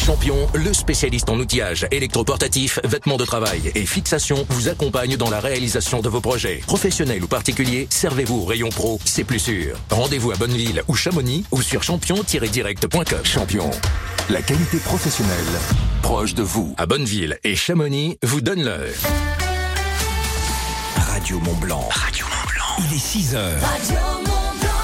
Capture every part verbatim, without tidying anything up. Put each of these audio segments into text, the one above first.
Champion, le spécialiste en outillage, électroportatif, vêtements de travail et fixation, vous accompagne dans la réalisation de vos projets. Professionnels ou particuliers, servez-vous au rayon pro, c'est plus sûr. Rendez-vous à Bonneville ou Chamonix ou sur champion tiret direct point com. Champion, la qualité professionnelle proche de vous. À Bonneville et Chamonix, vous donne l'heure. Radio Mont-Blanc. Radio Mont-Blanc. Il est six heures. Radio Mont-Blanc.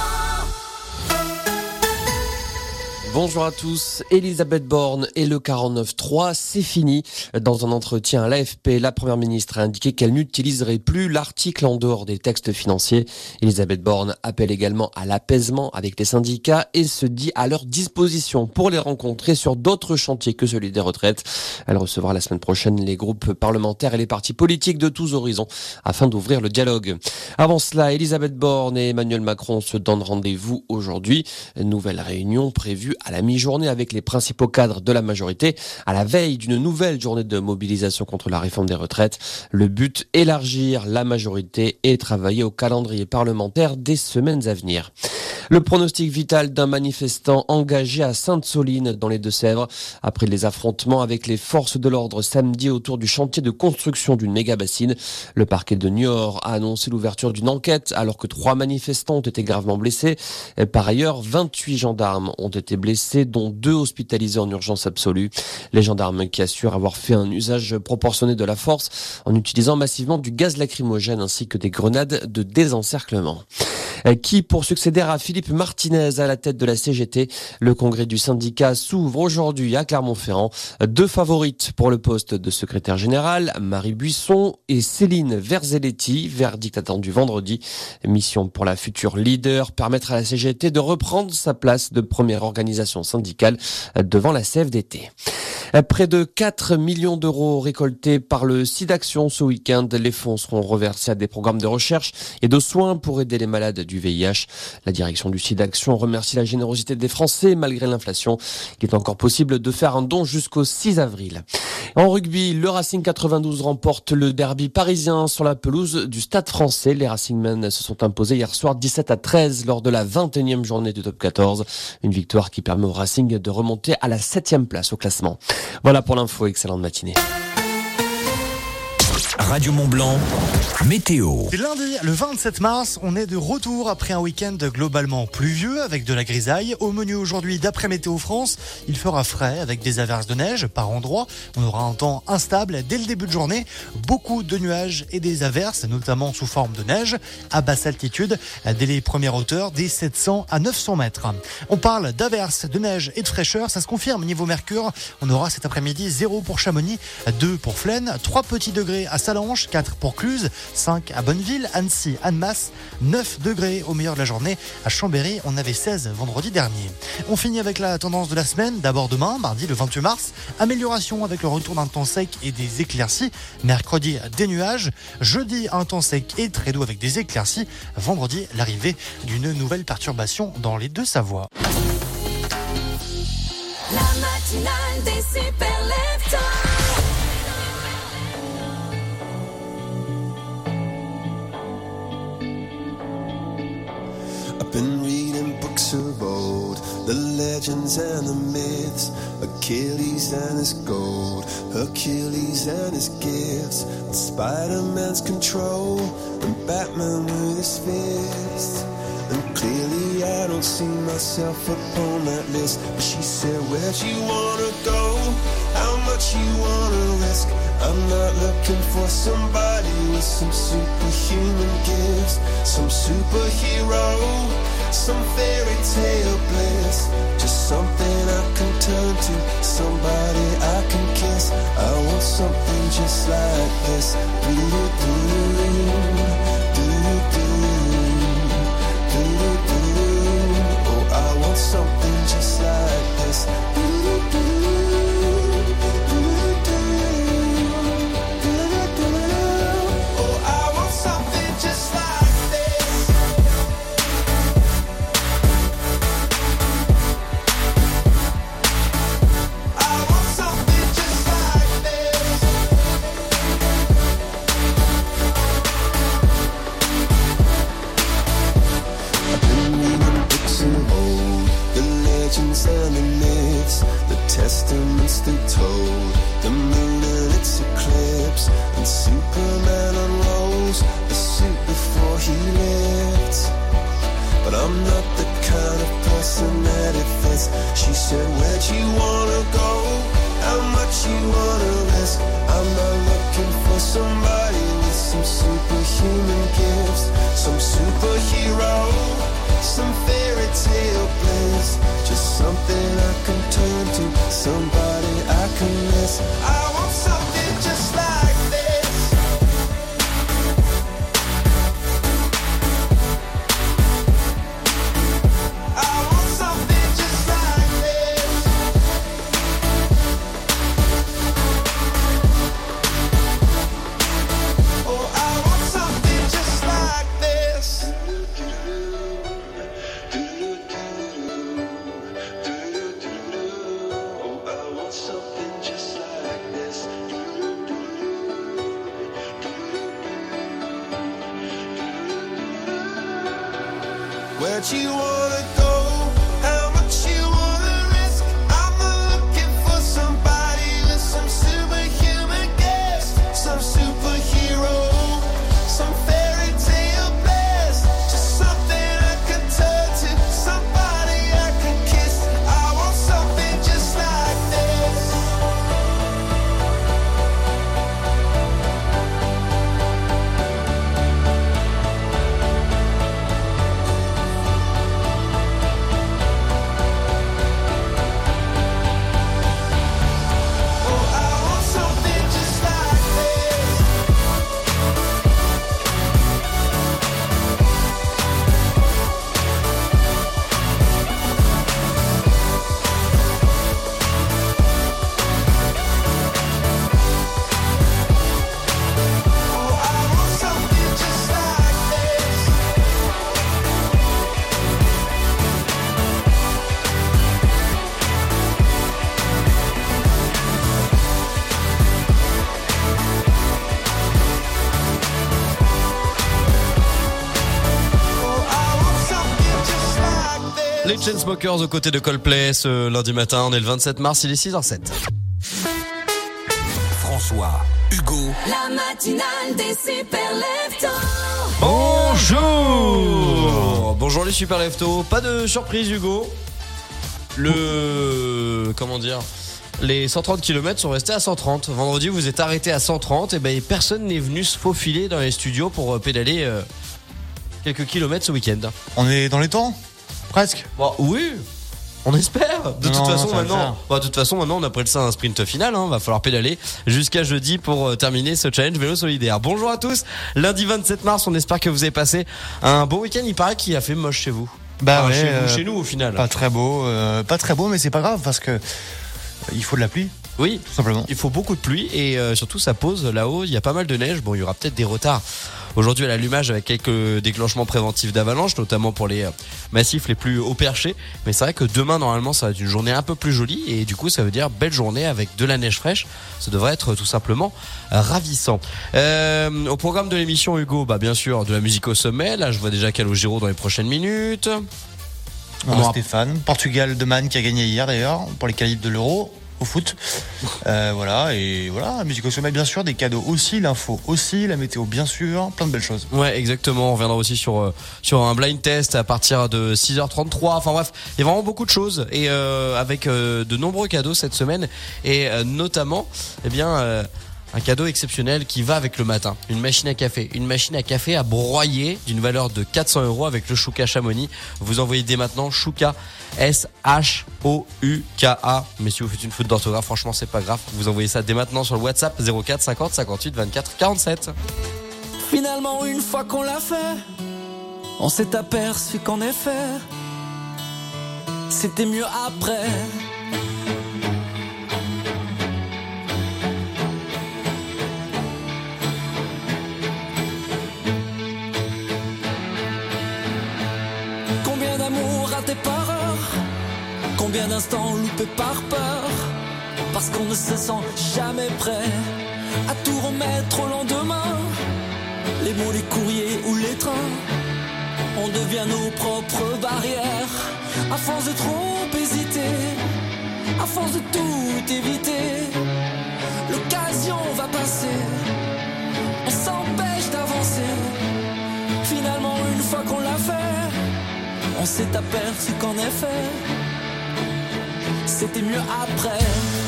Bonjour à tous, Elisabeth Borne et le quarante-neuf trois, c'est fini. Dans un entretien à l'A F P, la première ministre a indiqué qu'elle n'utiliserait plus l'article en dehors des textes financiers. Elisabeth Borne appelle également à l'apaisement avec les syndicats et se dit à leur disposition pour les rencontrer sur d'autres chantiers que celui des retraites. Elle recevra la semaine prochaine les groupes parlementaires et les partis politiques de tous horizons afin d'ouvrir le dialogue. Avant cela, Elisabeth Borne et Emmanuel Macron se donnent rendez-vous aujourd'hui. Nouvelle réunion prévue à la mi-journée avec les principaux cadres de la majorité, à la veille d'une nouvelle journée de mobilisation contre la réforme des retraites. Le but, élargir la majorité et travailler au calendrier parlementaire des semaines à venir. Le pronostic vital d'un manifestant engagé à Sainte-Soline dans les Deux-Sèvres après les affrontements avec les forces de l'ordre samedi autour du chantier de construction d'une méga-bassine. Le parquet de Niort a annoncé l'ouverture d'une enquête alors que trois manifestants ont été gravement blessés. Par ailleurs, vingt-huit gendarmes ont été blessés, dont deux hospitalisés en urgence absolue. Les gendarmes qui assurent avoir fait un usage proportionné de la force en utilisant massivement du gaz lacrymogène ainsi que des grenades de désencerclement. Qui pour succéder à Philippe Martinez à la tête de la C G T? Le congrès du syndicat s'ouvre aujourd'hui à Clermont-Ferrand. Deux favorites pour le poste de secrétaire général, Marie Buisson et Céline Verzelletti, verdict attendu vendredi. Mission pour la future leader, permettre à la C G T de reprendre sa place de première organisation syndicale devant la C F D T. Près de quatre millions d'euros récoltés par le SIDAction ce week-end. Les fonds seront reversés à des programmes de recherche et de soins pour aider les malades du V I H. La direction du SIDAction remercie la générosité des Français malgré l'inflation. Il est encore possible de faire un don jusqu'au six avril. En rugby, le Racing quatre-vingt-douze remporte le derby parisien sur la pelouse du Stade Français. Les Racingmen se sont imposés hier soir dix-sept à treize lors de la vingt et unième journée du top quatorze. Une victoire qui permet au Racing de remonter à la septième place au classement. Voilà pour l'info, excellente matinée. Radio Mont-Blanc, météo. C'est lundi, le vingt-sept mars, on est de retour après un week-end globalement pluvieux avec de la grisaille. Au menu aujourd'hui, d'après Météo France, il fera frais avec des averses de neige par endroits. On aura un temps instable dès le début de journée. Beaucoup de nuages et des averses, notamment sous forme de neige, à basse altitude, dès les premières hauteurs, des sept cents à neuf cents mètres. On parle d'averses, de neige et de fraîcheur, ça se confirme niveau mercure. On aura cet après-midi zéro pour Chamonix, deux pour Flaine, trois petits degrés à Salange, quatre pour Cluse, cinq à Bonneville, Annecy, Annemasse, neuf degrés au meilleur de la journée. À Chambéry, on avait seize vendredi dernier. On finit avec la tendance de la semaine. D'abord demain, mardi le vingt-huit mars, amélioration avec le retour d'un temps sec et des éclaircies. Mercredi, des nuages. Jeudi, un temps sec et très doux avec des éclaircies. Vendredi, l'arrivée d'une nouvelle perturbation dans les Deux-Savoies. La matinale des super leftos. Been reading books of old, the legends and the myths, Achilles and his gold, Hercules and his gifts, and Spider-Man's control, and Batman with his fists. And clearly I don't see myself upon that list. But she said, where'd you wanna go? How much you wanna risk? I'm not looking for somebody with some superhuman gifts, some superhero, some fairy tale bliss. Just something I can turn to, somebody I can kiss. I want something just like this. Do-do-do, do-do-do. Oh, I want something just like this. Oh, I want something just like this. I want something just like this. testaments they told, the moon and its eclipse, and Superman unrolls the suit before he lived. But I'm not the kind of person that it fits. She said, where'd you wanna go? How much you wanna risk? I'm not looking for somebody with some superhuman gifts, some superhero, some fairy tale bliss, just something I can turn to, somebody I can miss. I want something just like this. I want something just like this. Oh, I want something just like this. Oh, I want something just like this. Where'd you wanna go? How much you wanna risk? I'm not looking for somebody with some superhuman gifts, some superhero, some fairy tale bliss, just something I can turn to, somebody I can kiss. I want something just like this. Oh, I want something just like this. Oh, I want something just like this. Oh, I want something just like this. Les Chainsmokers aux côtés de Coldplay ce lundi matin, on est le vingt-sept mars, il est six heures zéro sept. François, Hugo, La matinale des super leftos. Bonjour. Bonjour les super leftos, pas de surprise Hugo. Le... comment dire, les cent trente kilomètres sont restés à cent trente. Vendredi vous êtes arrêté à cent trente et ben personne n'est venu se faufiler dans les studios pour euh, pédaler euh, quelques kilomètres ce week-end. On est dans les temps? Presque. Bon, oui, on espère. De Non, toute façon, ça va le maintenant, faire. bah, de toute façon, maintenant, on appelle ça un sprint final. Hein. Va falloir pédaler jusqu'à jeudi pour euh, terminer ce challenge vélo solidaire. Bonjour à tous. Lundi vingt-sept mars, on espère que vous avez passé un bon week-end. Il paraît qu'il a fait moche chez vous. Bah Enfin, ouais, chez, euh, vous, chez nous au final. Pas très beau, euh, pas très beau, mais c'est pas grave parce que euh, il faut de la pluie, Oui. tout simplement. Il faut beaucoup de pluie et euh, surtout ça pose là-haut. Il y a pas mal de neige. Bon, il y aura peut-être des retards aujourd'hui à l'allumage avec quelques déclenchements préventifs d'avalanche, notamment pour les euh, massifs les plus haut perchés. Mais c'est vrai que demain, normalement, ça va être une journée un peu plus jolie et du coup, ça veut dire belle journée avec de la neige fraîche. Ça devrait être tout simplement euh, ravissant. Euh, au programme de l'émission, Hugo, bah bien sûr, de la musique au sommet. Là, je vois déjà Calogero dans les prochaines minutes. On aura- Stéphane, Portugal de Man qui a gagné hier d'ailleurs pour les qualifs de l'Euro au foot. Euh, voilà, et voilà, la musique au sommet bien sûr, des cadeaux aussi, l'info aussi, la météo bien sûr, plein de belles choses. Ouais, exactement. On reviendra aussi sur euh, sur un blind test à partir de six heures trente-trois. Enfin bref, il y a vraiment beaucoup de choses et euh, avec euh, de nombreux cadeaux cette semaine et euh, notamment, eh bien. Euh, un cadeau exceptionnel qui va avec le matin. Une machine à café. Une machine à café à broyer d'une valeur de quatre cents euros avec le Chouka Chamonix. Vous envoyez dès maintenant Chouka, S H O U K A. Mais si vous faites une faute d'orthographe, franchement, c'est pas grave. Vous envoyez ça dès maintenant sur le WhatsApp zéro quatre cinquante cinquante-huit vingt-quatre quarante-sept. Finalement, une fois qu'on l'a fait, on s'est aperçu qu'en effet, c'était mieux après. Combien d'amour raté par heure, combien d'instants loupés par peur, parce qu'on ne se sent jamais prêt à tout remettre au lendemain. Les mots, les courriers ou les trains, on devient nos propres barrières. À force de trop hésiter, à force force de tout éviter, l'occasion va passer, on s'empêche d'avancer. Finalement, une fois qu'on l'a fait, on s'est aperçu qu'en effet, c'était mieux après.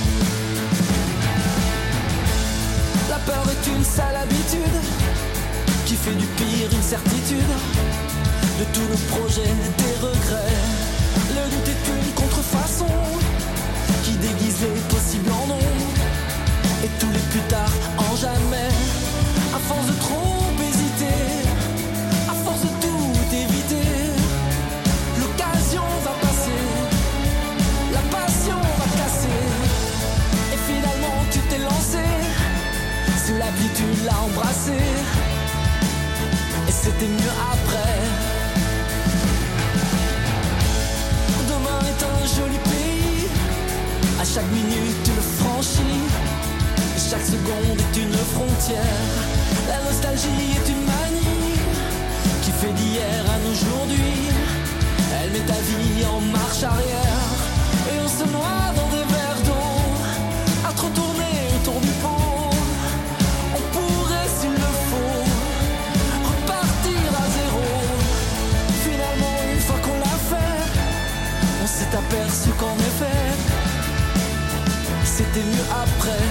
La peur est une sale habitude qui fait du pire une certitude. De tous nos projets, des regrets. Le doute est une contrefaçon qui déguise les possibles en non. Et tous les plus tard en jamais. À force de trop hésiter, à force de tout éviter, l'occasion va passer, la passion va casser. Et finalement tu t'es lancé, sous la pluie tu l'as embrassé. Et c'était mieux après. Demain est un joli pays, à chaque minute tu le franchis, et chaque seconde est une frontière. La nostalgie est une manie qui fait d'hier à aujourd'hui. Elle met ta vie en marche arrière, et on se noie dans des verres d'eau, à trop tourner autour du pot. On pourrait s'il le faut repartir à zéro. Finalement, une fois qu'on l'a fait, on s'est aperçu qu'en effet, c'était mieux après.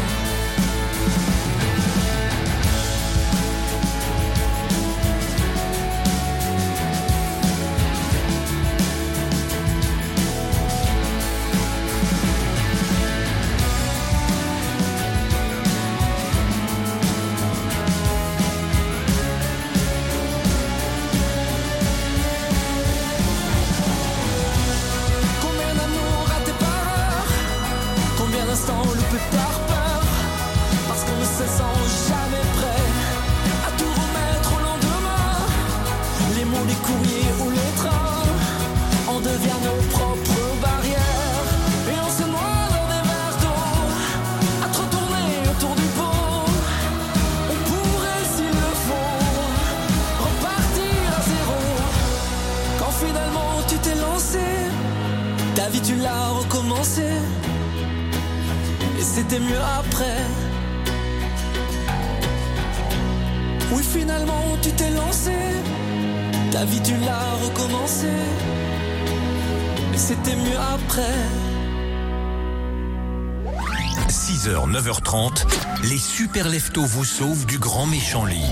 C'était mieux après. Oui, finalement tu t'es lancé, ta vie tu l'as recommencé, mais c'était mieux après. six heures, neuf heures trente, les super leftos vous sauvent du grand méchant lit.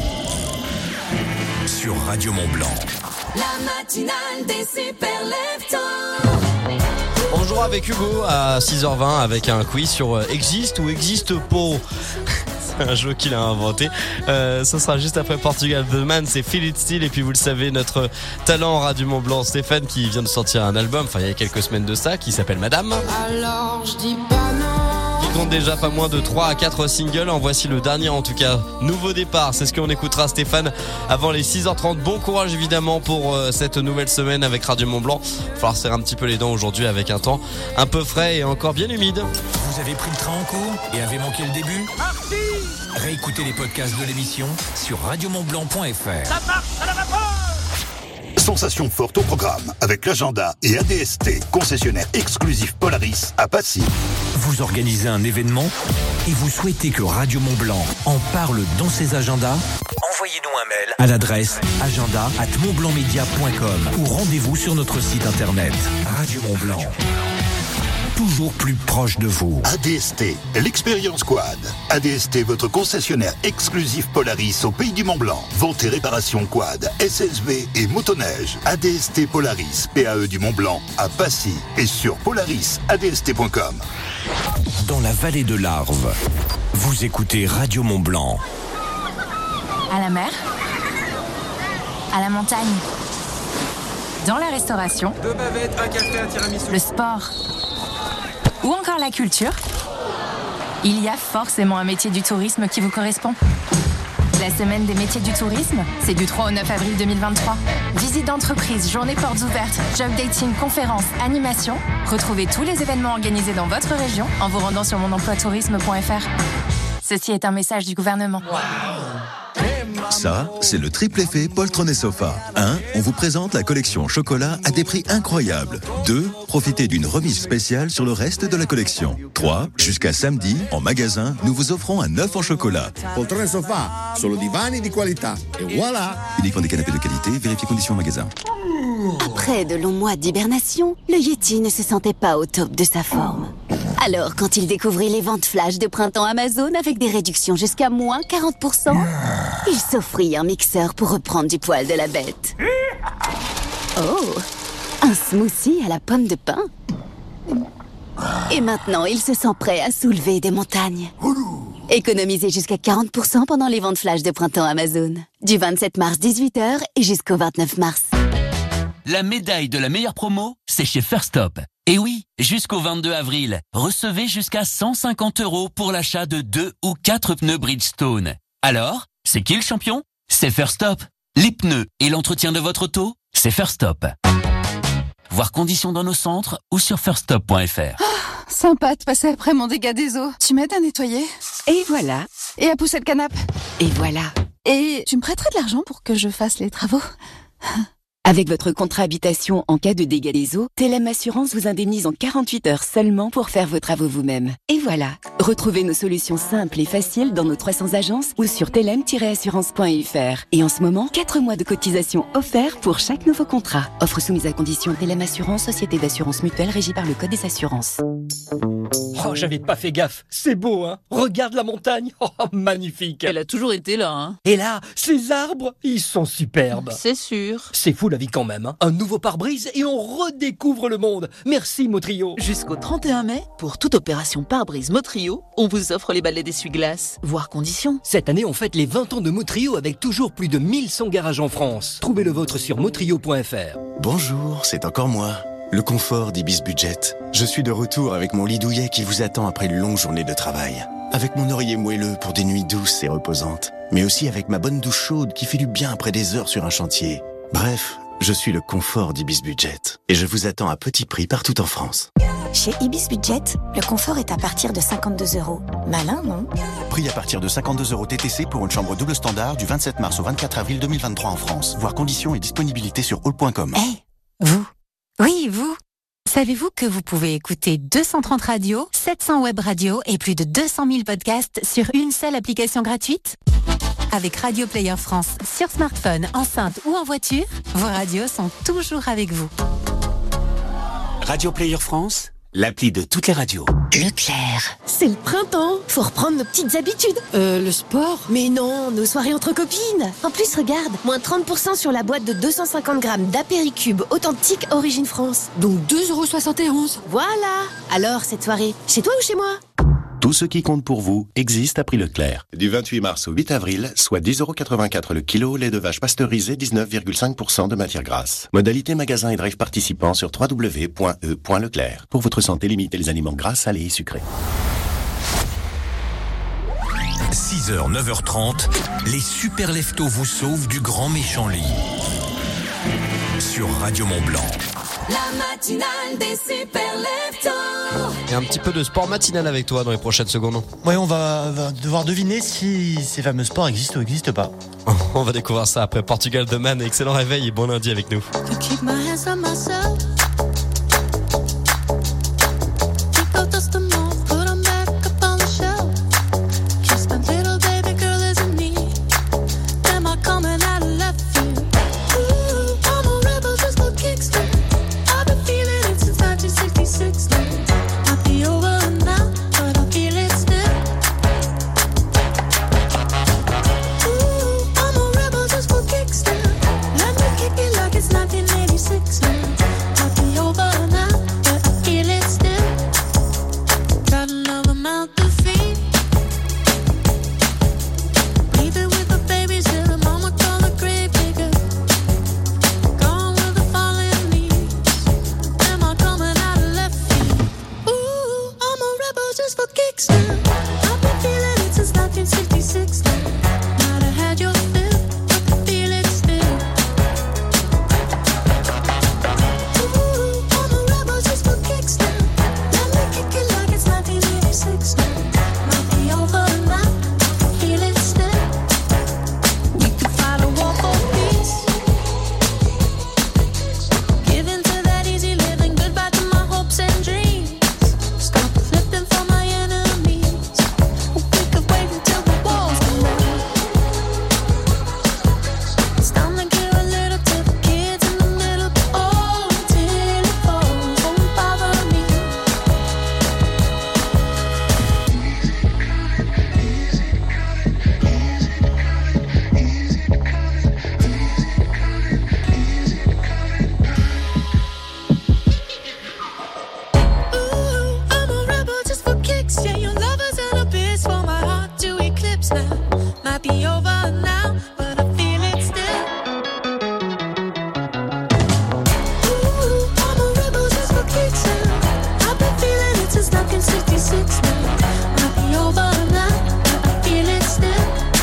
Sur Radio Mont-Blanc. La matinale des super leftos. On jouera avec Hugo à six heures vingt avec un quiz sur Existe ou Existe pas. C'est un jeu qu'il a inventé. Euh, ça sera juste après Portugal The Man, c'est Feel It Still. Et puis vous le savez, notre talent en Radio Mont-Blanc, Stéphane, qui vient de sortir un album, enfin il y a quelques semaines de ça, qui s'appelle Madame. Alors je dis pas non. Qui compte déjà pas moins de trois à quatre singles. En voici le dernier en tout cas. Nouveau départ, c'est ce qu'on écoutera, Stéphane, avant les six heures trente. Bon courage évidemment pour euh, cette nouvelle semaine avec Radio Mont-Blanc. Il va falloir serrer un petit peu les dents aujourd'hui avec un temps un peu frais et encore bien humide. Vous avez pris le train en cours et avez manqué le début ? Parti ! Réécoutez les podcasts de l'émission sur radio mont blanc point f r. Ça marche à la vapeur ! Sensation forte au programme avec l'agenda et A D S T, concessionnaire exclusif Polaris à Passy. Vous organisez un événement et vous souhaitez que Radio Mont-Blanc en parle dans ses agendas ? Envoyez-nous un mail à l'adresse agenda arobase montblancmedia point com ou rendez-vous sur notre site internet. Radio Mont-Blanc, toujours plus proche de vous. A D S T, l'expérience quad. A D S T, votre concessionnaire exclusif Polaris au pays du Mont-Blanc. Vente et réparation quad, S S V et motoneige. A D S T Polaris, P A E du Mont-Blanc, à Passy et sur polaris a d s t point com. Dans la vallée de l'Arve, vous écoutez Radio Mont-Blanc. À la mer, à la montagne, dans la restauration, deux bavettes, un café, un tiramisu, le sport ou encore la culture, il y a forcément un métier du tourisme qui vous correspond. La semaine des métiers du tourisme, c'est du trois au neuf avril deux mille vingt-trois. Visite d'entreprise, journée portes ouvertes, job dating, conférences, animations. Retrouvez tous les événements organisés dans votre région en vous rendant sur mon emploi tourisme point f r. Ceci est un message du gouvernement. Wow. Ça, c'est le triple effet poltron et sofa. un. On vous présente la collection chocolat à des prix incroyables. deux. Profitez d'une remise spéciale sur le reste de la collection. trois. Jusqu'à samedi, en magasin, nous vous offrons un œuf en chocolat. Poltrone e sofà, solo divani di qualità. Et voilà! Uniquement des canapés de qualité, vérifiez conditions en magasin. Après de longs mois d'hibernation, le Yeti ne se sentait pas au top de sa forme. Alors, quand il découvrit les ventes flash de printemps Amazon avec des réductions jusqu'à moins quarante pour cent, il s'offrit un mixeur pour reprendre du poil de la bête. Oh, un smoothie à la pomme de pin. Et maintenant, il se sent prêt à soulever des montagnes. Économisez jusqu'à quarante pour cent pendant les ventes flash de printemps Amazon. Du vingt-sept mars dix-huit heures et jusqu'au vingt-neuf mars. La médaille de la meilleure promo, c'est chez First Stop. Et oui, jusqu'au vingt-deux avril, recevez jusqu'à cent cinquante euros pour l'achat de deux ou quatre pneus Bridgestone. Alors, c'est qui le champion? C'est First Stop. Les pneus et l'entretien de votre auto, c'est First Stop. Voir conditions dans nos centres ou sur first stop point f r. Oh, sympa de passer après mon dégât des eaux. Tu m'aides à nettoyer? Et voilà. Et à pousser le canapé? Et voilà. Et tu me prêterais de l'argent pour que je fasse les travaux? Avec votre contrat habitation en cas de dégâts des eaux, Telem Assurance vous indemnise en quarante-huit heures seulement pour faire vos travaux vous-même. Et voilà. Retrouvez nos solutions simples et faciles dans nos trois cents agences ou sur telem tiret assurance point f r. Et en ce moment, quatre mois de cotisation offerts pour chaque nouveau contrat. Offre soumise à condition. Telem Assurance, société d'assurance mutuelle régie par le Code des assurances. Oh, j'avais pas fait gaffe. C'est beau, hein? Regarde la montagne. Oh, magnifique. Elle a toujours été là, hein? Et là, ces arbres, ils sont superbes. C'est sûr. C'est fou la vie quand même, hein? Un nouveau pare-brise et on redécouvre le monde. Merci Motrio. Jusqu'au trente et un mai, pour toute opération pare-brise Motrio, on vous offre les balais d'essuie-glace. Voire conditions. Cette année, on fête les vingt ans de Motrio avec toujours plus de mille cent garages en France. Trouvez le vôtre sur motrio point f r. Bonjour, c'est encore moi. Le confort d'Ibis Budget. Je suis de retour avec mon lit douillet qui vous attend après une longue journée de travail. Avec mon oreiller moelleux pour des nuits douces et reposantes. Mais aussi avec ma bonne douche chaude qui fait du bien après des heures sur un chantier. Bref, je suis le confort d'Ibis Budget. Et je vous attends à petit prix partout en France. Chez Ibis Budget, le confort est à partir de cinquante-deux euros. Malin, non? Prix à partir de cinquante-deux euros T T C pour une chambre double standard du vingt-sept mars au vingt-quatre avril deux mille vingt-trois en France. Voir conditions et disponibilité sur all point com. Eh, hey, vous? Oui, vous. Savez-vous que vous pouvez écouter deux cent trente radios, sept cents web radios et plus de deux cent mille podcasts sur une seule application gratuite? Avec Radio Player France, sur smartphone, enceinte ou en voiture, vos radios sont toujours avec vous. Radio Player France, l'appli de toutes les radios. Leclerc. C'est le printemps. Faut reprendre nos petites habitudes. Euh, le sport? Mais non, nos soirées entre copines. En plus, regarde, moins trente pour cent sur la boîte de deux cent cinquante grammes d'apéricube authentique Origine France. Donc deux euros soixante et onze. Voilà. Alors, cette soirée, chez toi ou chez moi? Tout ce qui compte pour vous existe à prix Leclerc. Du vingt-huit mars au huit avril, soit dix euros quatre-vingt-quatre le kilo, lait de vache pasteurisé, dix-neuf virgule cinq pour cent de matière grasse. Modalité magasin et drive participant sur w w w point e point leclerc. Pour votre santé, limitez les aliments gras, salés et sucrés. six heures, neuf heures trente, les super leftos vous sauvent du grand méchant lit. Sur Radio Mont-Blanc. La matinale des super leftos. Et un petit peu de sport matinal avec toi dans les prochaines secondes. Ouais, on va, va devoir deviner si ces fameux sports existent ou n'existent pas. On va découvrir ça après Portugal de Man. Excellent réveil et bon lundi avec nous. sixty-six now. Might be over now, but I feel it still.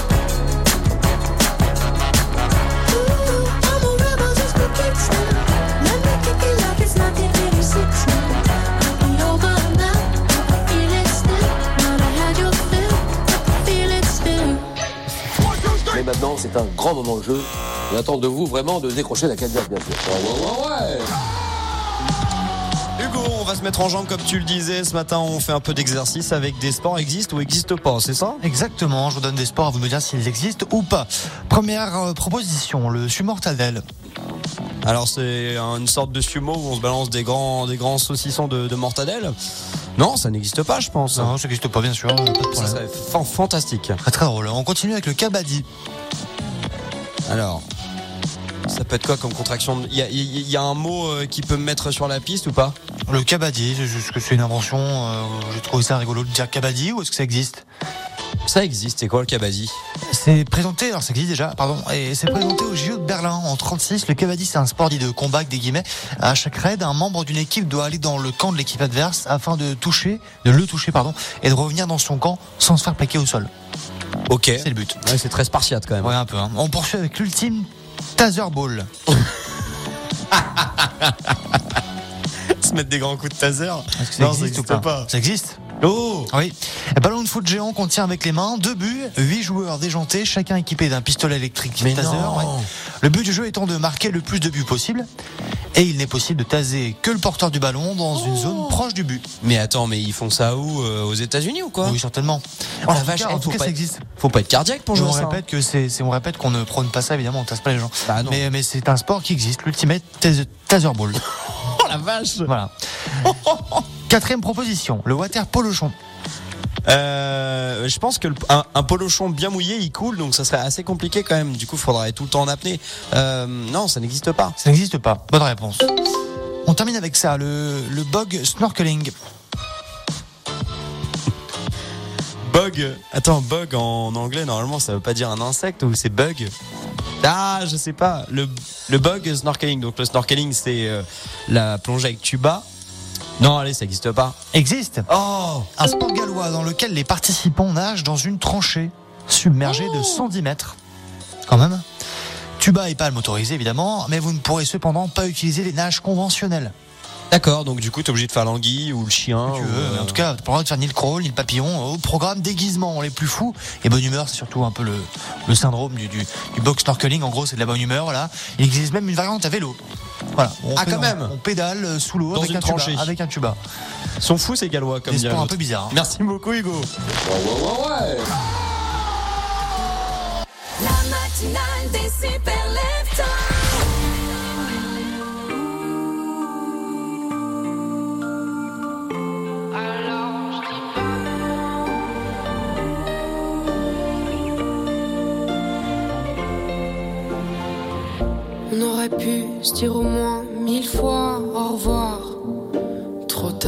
Ooh, I'm a rebel just for kicks now. Let me kick it like it's nineteen eighty-six now. Might be over now, but I feel it still. Might have had your fill, but I feel it still. Mais maintenant, c'est un grand moment de jeu. On attend de vous vraiment de décrocher la Cadillac, bien sûr. Ouais, ouais, ouais, ouais. Hugo, on va se mettre en jambes comme tu le disais. Ce matin, on fait un peu d'exercice avec des sports existent ou existent pas, c'est ça ? Exactement, je vous donne des sports à vous me dire s'ils existent ou pas. Première euh, proposition, le sumo mortadelle. Alors c'est une sorte de sumo où on se balance des grands, des grands saucissons de, de mortadelle. Non, ça n'existe pas, je pense. Non, ça n'existe pas, bien sûr. Pas de problème. Ça serait fan- fantastique. Très très drôle. On continue avec le kabaddi. Alors, ça peut être quoi comme contraction ? Il y a, il y a un mot euh, qui peut me mettre sur la piste ou pas ? Le kabaddi, c'est juste que c'est une invention. Euh, j'ai trouvé ça rigolo de dire kabaddi, ou est-ce que ça existe ? Ça existe, c'est quoi le kabaddi ? C'est présenté, alors ça existe déjà, pardon, et c'est présenté au J O de Berlin en trente-six. Le kabaddi, c'est un sport dit de combat avec des guillemets. À chaque raid, un membre d'une équipe doit aller dans le camp de l'équipe adverse afin de toucher, de le toucher, pardon, et de revenir dans son camp sans se faire plaquer au sol. Ok. C'est le but. Ouais, c'est très spartiate quand même. Ouais, un peu. Hein. On poursuit avec l'ultime taser ball. Se mettre des grands coups de taser. Est-ce que ça Non, existe ça ou existe pas, pas. Ça existe. Oh Oui. Un ballon de foot géant qu'on tient avec les mains, deux buts, huit joueurs déjantés, chacun équipé d'un pistolet électrique Mais taser. non. Ouais. Le but du jeu étant de marquer le plus de buts possible. Et il n'est possible de taser que le porteur du ballon dans une zone proche du but. Mais attends, mais ils font ça où euh, aux États-Unis ou quoi ? Oui, certainement. Oh En la tout vache, cas, eh, en tout faut cas, pas ça être- existe. Faut pas être cardiaque pour jouer on à ça. répète que c'est, c'est, on répète qu'on ne prône pas ça, évidemment, on tasse pas les gens. Bah non. Mais, mais c'est un sport qui existe, l'ultimate taser, taser ball. Oh la vache. Voilà. Quatrième proposition, le water polochon. Euh, je pense que le, un, un polochon bien mouillé, il coule, donc ça serait assez compliqué quand même. Du coup, il faudrait être tout le temps en apnée. Euh, non, ça n'existe pas. Ça n'existe pas. Bonne réponse. On termine avec ça, le, le bog snorkeling. Bug. Attends, bug en anglais, normalement, ça veut pas dire un insecte ou c'est bug. Ah, je sais pas. Le, le bug snorkeling. Donc le snorkeling, c'est euh, la plongée avec tuba. Non, allez, ça n'existe pas. Existe. Oh, Un sport gallois dans lequel les participants nagent dans une tranchée submergée Oh. de cent dix mètres. Quand même. Tuba et pas motorisé évidemment, mais vous ne pourrez cependant pas utiliser les nages conventionnelles. d'accord. Donc du coup, t'es obligé de faire l'anguille ou le chien. Tu ou, veux, mais en tout cas, t'as pas le droit de faire ni le crawl, ni le papillon. Au programme déguisement, les plus fous. Et bonne humeur, c'est surtout un peu le, le syndrome du, du, du box snorkeling. En gros, c'est de la bonne humeur, voilà. Il existe même une variante à vélo. Voilà. On Ah, fait- quand même. On pédale sous l'eau Dans avec une un tuba. tranchée. Avec un tuba. Ils sont fous ces Gallois comme Des dirait sports un l'autre. peu bizarres. hein. Merci beaucoup Hugo. Ouais, ouais, ouais, ouais. La matinale des super leftos. On aurait pu se dire au moins mille fois au revoir. Trop tard.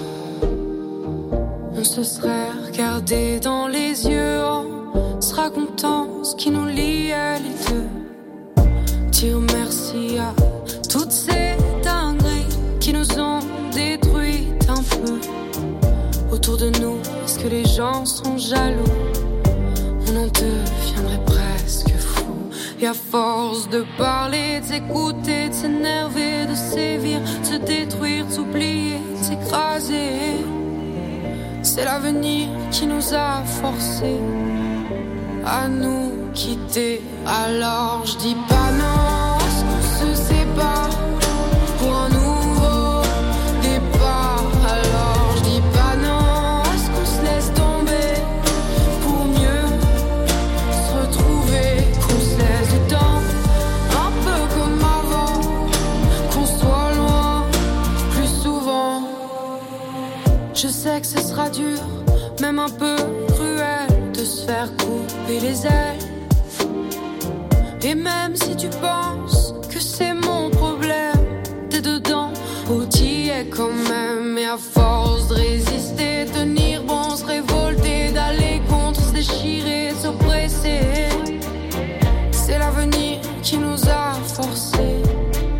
On se serait regardé dans les yeux en se racontant ce qui nous liait les deux. Dire merci à toutes ces dingueries qui nous ont détruites un peu. Autour de nous, est-ce que les gens sont jaloux? On en deviendrait presque fou. Et à force de parler, de s'écouter, de s'énerver, de sévir, de se détruire, de s'oublier, de s'écraser, c'est l'avenir qui nous a forcés à nous quitter. Alors je dis pas non, est-ce qu'on se sépare pour un nouveau départ? Alors je dis pas non, est-ce qu'on se laisse tomber pour mieux se retrouver? Qu'on se laisse du temps, un peu comme avant, qu'on soit loin plus souvent. Je sais que ce sera dur, même un peu cruel, de se faire couper les ailes. Et même si tu penses que c'est mon problème, t'es dedans, ou t'y es quand même. Et à force de résister, tenir bon, se révolter, d'aller contre, se déchirer, s'oppresser, c'est l'avenir qui nous a forcés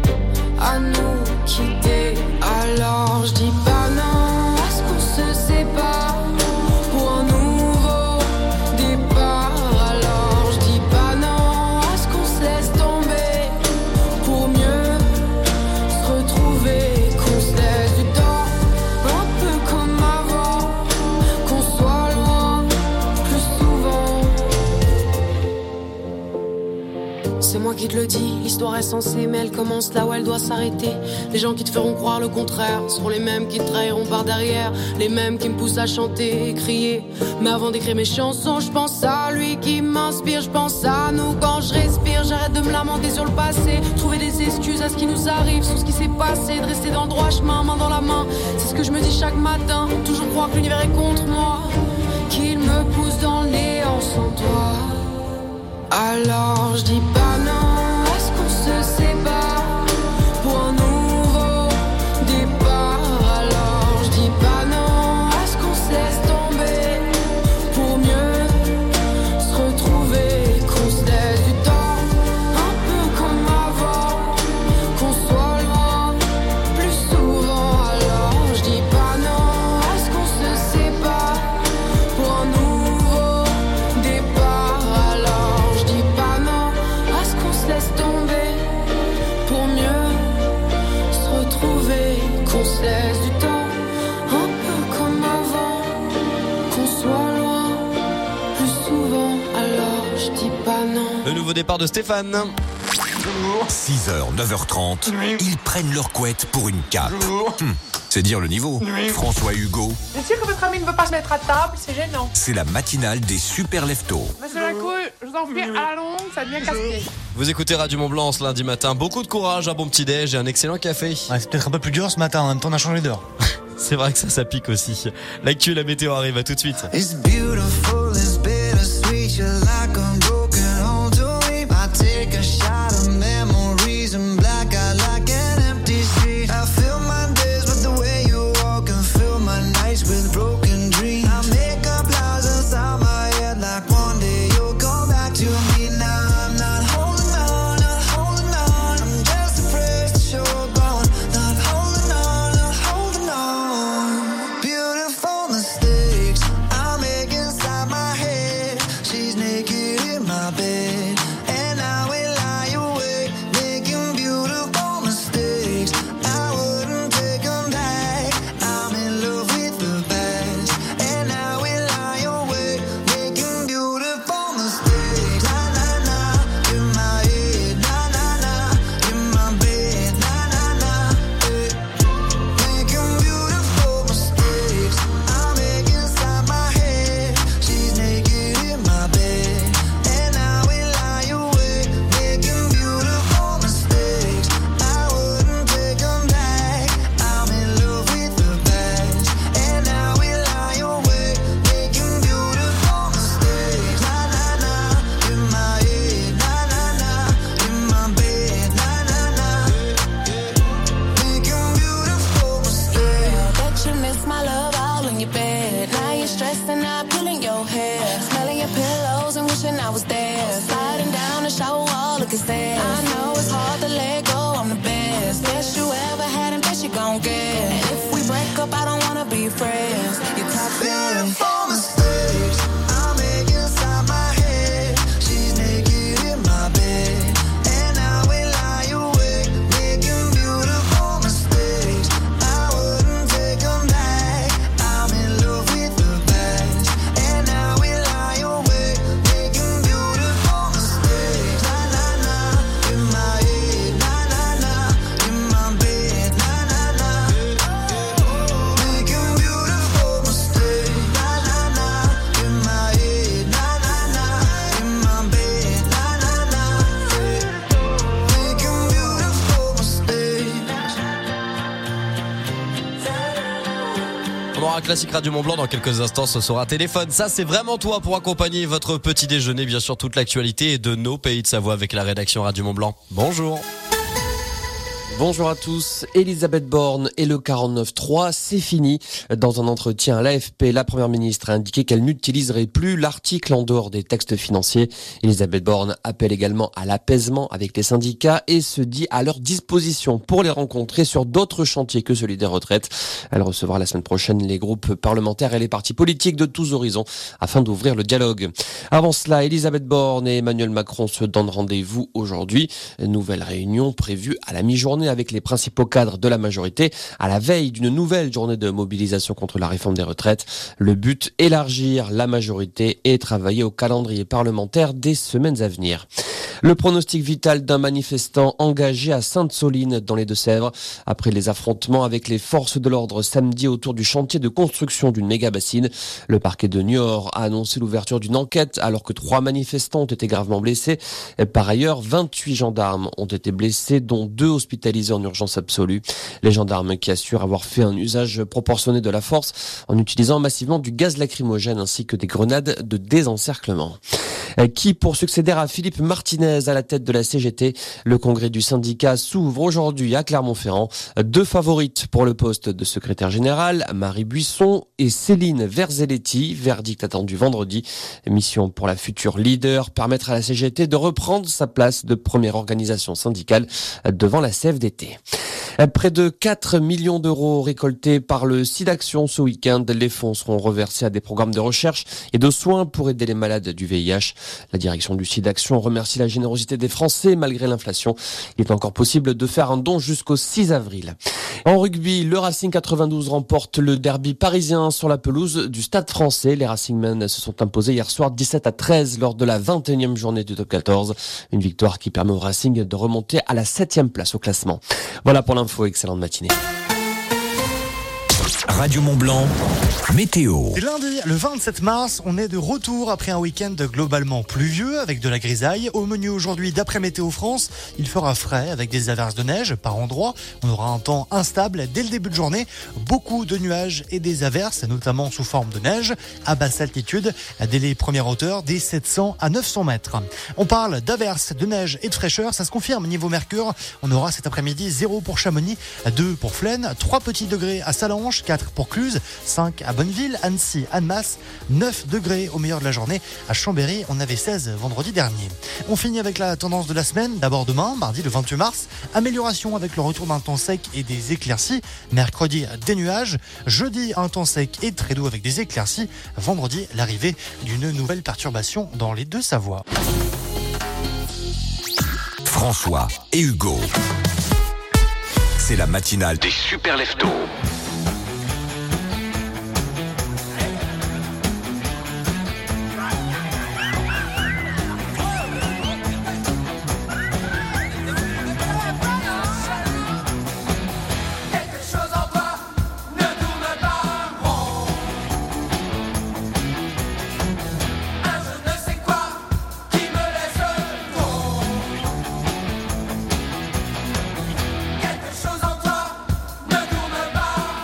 à nous quitter. Alors je dis pas non, est-ce qu'on se sépare pas pour un nouveau départ. Alors je dis pas non à ce qu'on se laisse tomber pour mieux se retrouver, qu'on se laisse du temps un peu comme avant, qu'on soit loin plus souvent. C'est moi qui te le dis, l'histoire est censée, mais elle commence là où elle doit s'arrêter. Les gens qui te feront croire le contraire seront les mêmes qui te trahiront par derrière, les mêmes qui me poussent à chanter et crier. Mais avant d'écrire mes chansons, je pense à lui qui m'inspire, je pense à nous quand je respire. J'arrête de me lamenter sur le passé, trouver des excuses à ce qui nous arrive, sur ce qui s'est passé, de rester dans le droit chemin, main dans la main. C'est ce que je me dis chaque matin, toujours croire que l'univers est contre moi, qu'il me pousse dans le néant sans toi. Alors je dis pas non, est-ce qu'on se sépare pour un nouveau départ? Alors je dis pas non, est-ce qu'on se laisse tomber pour mieux se retrouver, qu'on se laisse du temps un peu comme avant, qu'on soit loin plus souvent. Alors je dis pas non, est-ce qu'on se sépare pour un nouveau départ? Alors je dis pas non, est-ce qu'on se laisse tomber pour mieux se retrouver, qu'on se laisse du temps un peu comme avant, qu'on soit loin plus souvent. Alors je dis pas non. Le nouveau départ de Stéphane. six heures, neuf heures trente, ils prennent leur couette pour une cape. Hum, c'est dire le niveau. François Hugo, Bien sûr que votre ami ne veut pas se mettre à table, c'est gênant. c'est la matinale des super leftos. Monsieur Lacour, je vous en prie, à la longue, ça devient casse-pied. Vous écoutez Radio Mont-Blanc ce lundi matin. Beaucoup de courage, un bon petit déj et un excellent café. Ouais, c'est peut-être un peu plus dur ce matin, en même temps on a changé d'heure. C'est vrai que ça, ça pique aussi. L'actu et la météo arrive, à tout de suite. It's beautiful, it's bittersweet. You're like a broken home to me. I take a shot of memories and black out like an empty street. I fill my days with the way you walk and fill my nights with broken dreams. I make up lies inside my head like one day you'll come back to me. Now I'm not holding on, not holding on. I'm just afraid that you're gone. Not holding on, not holding on. Beautiful mistakes I make inside my head. She's naked in my bed, and I will lie awake, making beautiful mistakes. I wouldn't take them back. I'm in love with the past, and I will lie awake, making beautiful mistakes. Na na na, in my head. Na na na, in my bed. Na na na, eh. Making beautiful mistakes I make inside my head. She's naked in my bed, and I will lie awake, making beautiful mistakes. I wouldn't take them back. I'm in love with the past, and I will lie awake, making beautiful mistakes. Na na na, in my head. Na na na, in my bed. Na na na, making beautiful mistakes. Bet you miss my love all in your bed. Now you're stressing out, pulling your hair, smelling your pillows and wishing I was there. Sliding down the shower wall, looking sad. I know it's hard to let go, I'm the best. Best you ever had and best you gon' get. And if we break up, I don't wanna be friends. You top feeling. Beautiful mistakes I make inside my head. She's naked in my bed, and I will lie awake, making beautiful mistakes. I wouldn't take them back. I'm in love with the past, and I will lie awake, making beautiful mistakes. Na na na, in my head. Na na na, in my bed. Na na na, making beautiful mistakes. Na na na, in my head. Na na na, in my bed. Na na na, making beautiful mistakes. On aura un classique Radio Mont-Blanc dans quelques instants, ce sera Téléphone. Ça, c'est vraiment toi pour accompagner votre petit déjeuner. Bien sûr, toute l'actualité de nos pays de Savoie avec la rédaction Radio Mont-Blanc. Bonjour. Bonjour à tous. Elisabeth Borne et le quarante-neuf trois, c'est fini. Dans un entretien à l'A F P, la Première ministre a indiqué qu'elle n'utiliserait plus l'article en dehors des textes financiers. Elisabeth Borne appelle également à l'apaisement avec les syndicats et se dit à leur disposition pour les rencontrer sur d'autres chantiers que celui des retraites. Elle recevra la semaine prochaine les groupes parlementaires et les partis politiques de tous horizons afin d'ouvrir le dialogue. Avant cela, Elisabeth Borne et Emmanuel Macron se donnent rendez-vous aujourd'hui. Nouvelle réunion prévue à la mi-journée avec les principaux cadres de la majorité à la veille d'une nouvelle journée de mobilisation contre la réforme des retraites. Le but, élargir la majorité et travailler au calendrier parlementaire des semaines à venir. Le pronostic vital d'un manifestant engagé à Sainte-Soline dans les Deux-Sèvres après les affrontements avec les forces de l'ordre samedi autour du chantier de construction d'une méga bassine. Le parquet de Niort a annoncé l'ouverture d'une enquête alors que trois manifestants ont été gravement blessés. Par ailleurs, vingt-huit gendarmes ont été blessés, dont deux hospitalisés en urgence absolue. Les gendarmes qui assurent avoir fait un usage proportionné de la force en utilisant massivement du gaz lacrymogène ainsi que des grenades de désencerclement. Qui pour succéder à Philippe Martinez à la tête de la C G T? Le congrès du syndicat s'ouvre aujourd'hui à Clermont-Ferrand. Deux favorites pour le poste de secrétaire général, Marie Buisson et Céline Verzelletti. Verdict attendu vendredi. Mission pour la future leader, permettre à la C G T de reprendre sa place de première organisation syndicale devant la C F D T. Près de quatre millions d'euros récoltés par le SIDAction ce week-end. Les fonds seront reversés à des programmes de recherche et de soins pour aider les malades du V I H. La direction du SIDAction remercie la générosité des Français malgré l'inflation. Il est encore possible de faire un don jusqu'au six avril. En rugby, le Racing quatre-vingt-douze remporte le derby parisien sur la pelouse du Stade Français. Les Racingmen se sont imposés hier soir dix-sept à treize lors de la vingt et unième journée du top quatorze. Une victoire qui permet au Racing de remonter à la septième place au classement. Voilà pour l'info, excellente matinée. Radio Mont-Blanc, météo. C'est lundi, le vingt-sept mars, on est de retour après un week-end globalement pluvieux avec de la grisaille. Au menu aujourd'hui, d'après Météo France, il fera frais avec des averses de neige par endroits. On aura un temps instable dès le début de journée. Beaucoup de nuages et des averses, notamment sous forme de neige, à basse altitude, dès les premières hauteurs, des sept cents à neuf cents mètres. On parle d'averses, de neige et de fraîcheur, ça se confirme niveau mercure. On aura cet après-midi zéro pour Chamonix, deux pour Flaine, trois petits degrés à Salange, quatre pour Cluse, cinq à Bonneville, Annecy, Annemasse, neuf degrés au meilleur de la journée. À Chambéry, on avait seize vendredi dernier. On finit avec la tendance de la semaine. D'abord demain, mardi le vingt-huit mars, amélioration avec le retour d'un temps sec et des éclaircies. Mercredi, des nuages. Jeudi, un temps sec et très doux avec des éclaircies. Vendredi, l'arrivée d'une nouvelle perturbation dans les Deux-Savoies. François et Hugo. C'est la matinale des super leftos. Quelque chose en toi ne tourne pas.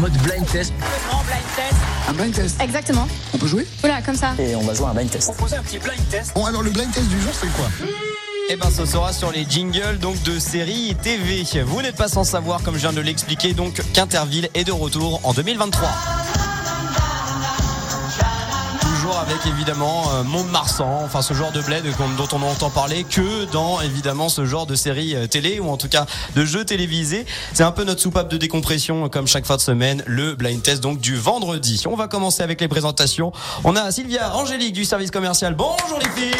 mode blind test. Grand blind test. Un blind test. Exactement. On peut jouer? Voilà, comme ça. Et on va jouer à un blind test. Proposer un petit blind test. Bon, alors le blind test du jour, c'est quoi? Eh ben, ce sera sur les jingles donc de séries T V. Vous n'êtes pas sans savoir, comme je viens de l'expliquer, donc qu'Interville est de retour en deux mille vingt-trois. Toujours avec évidemment euh, Mont-de-Marsan, enfin ce genre de bled dont on n'entend parler que dans évidemment ce genre de série euh, télé ou en tout cas de jeux télévisés. C'est un peu notre soupape de décompression comme chaque fin de semaine, le blind test donc du vendredi. On va commencer avec les présentations. On a Sylvia Angélique du service commercial. Bonjour les filles.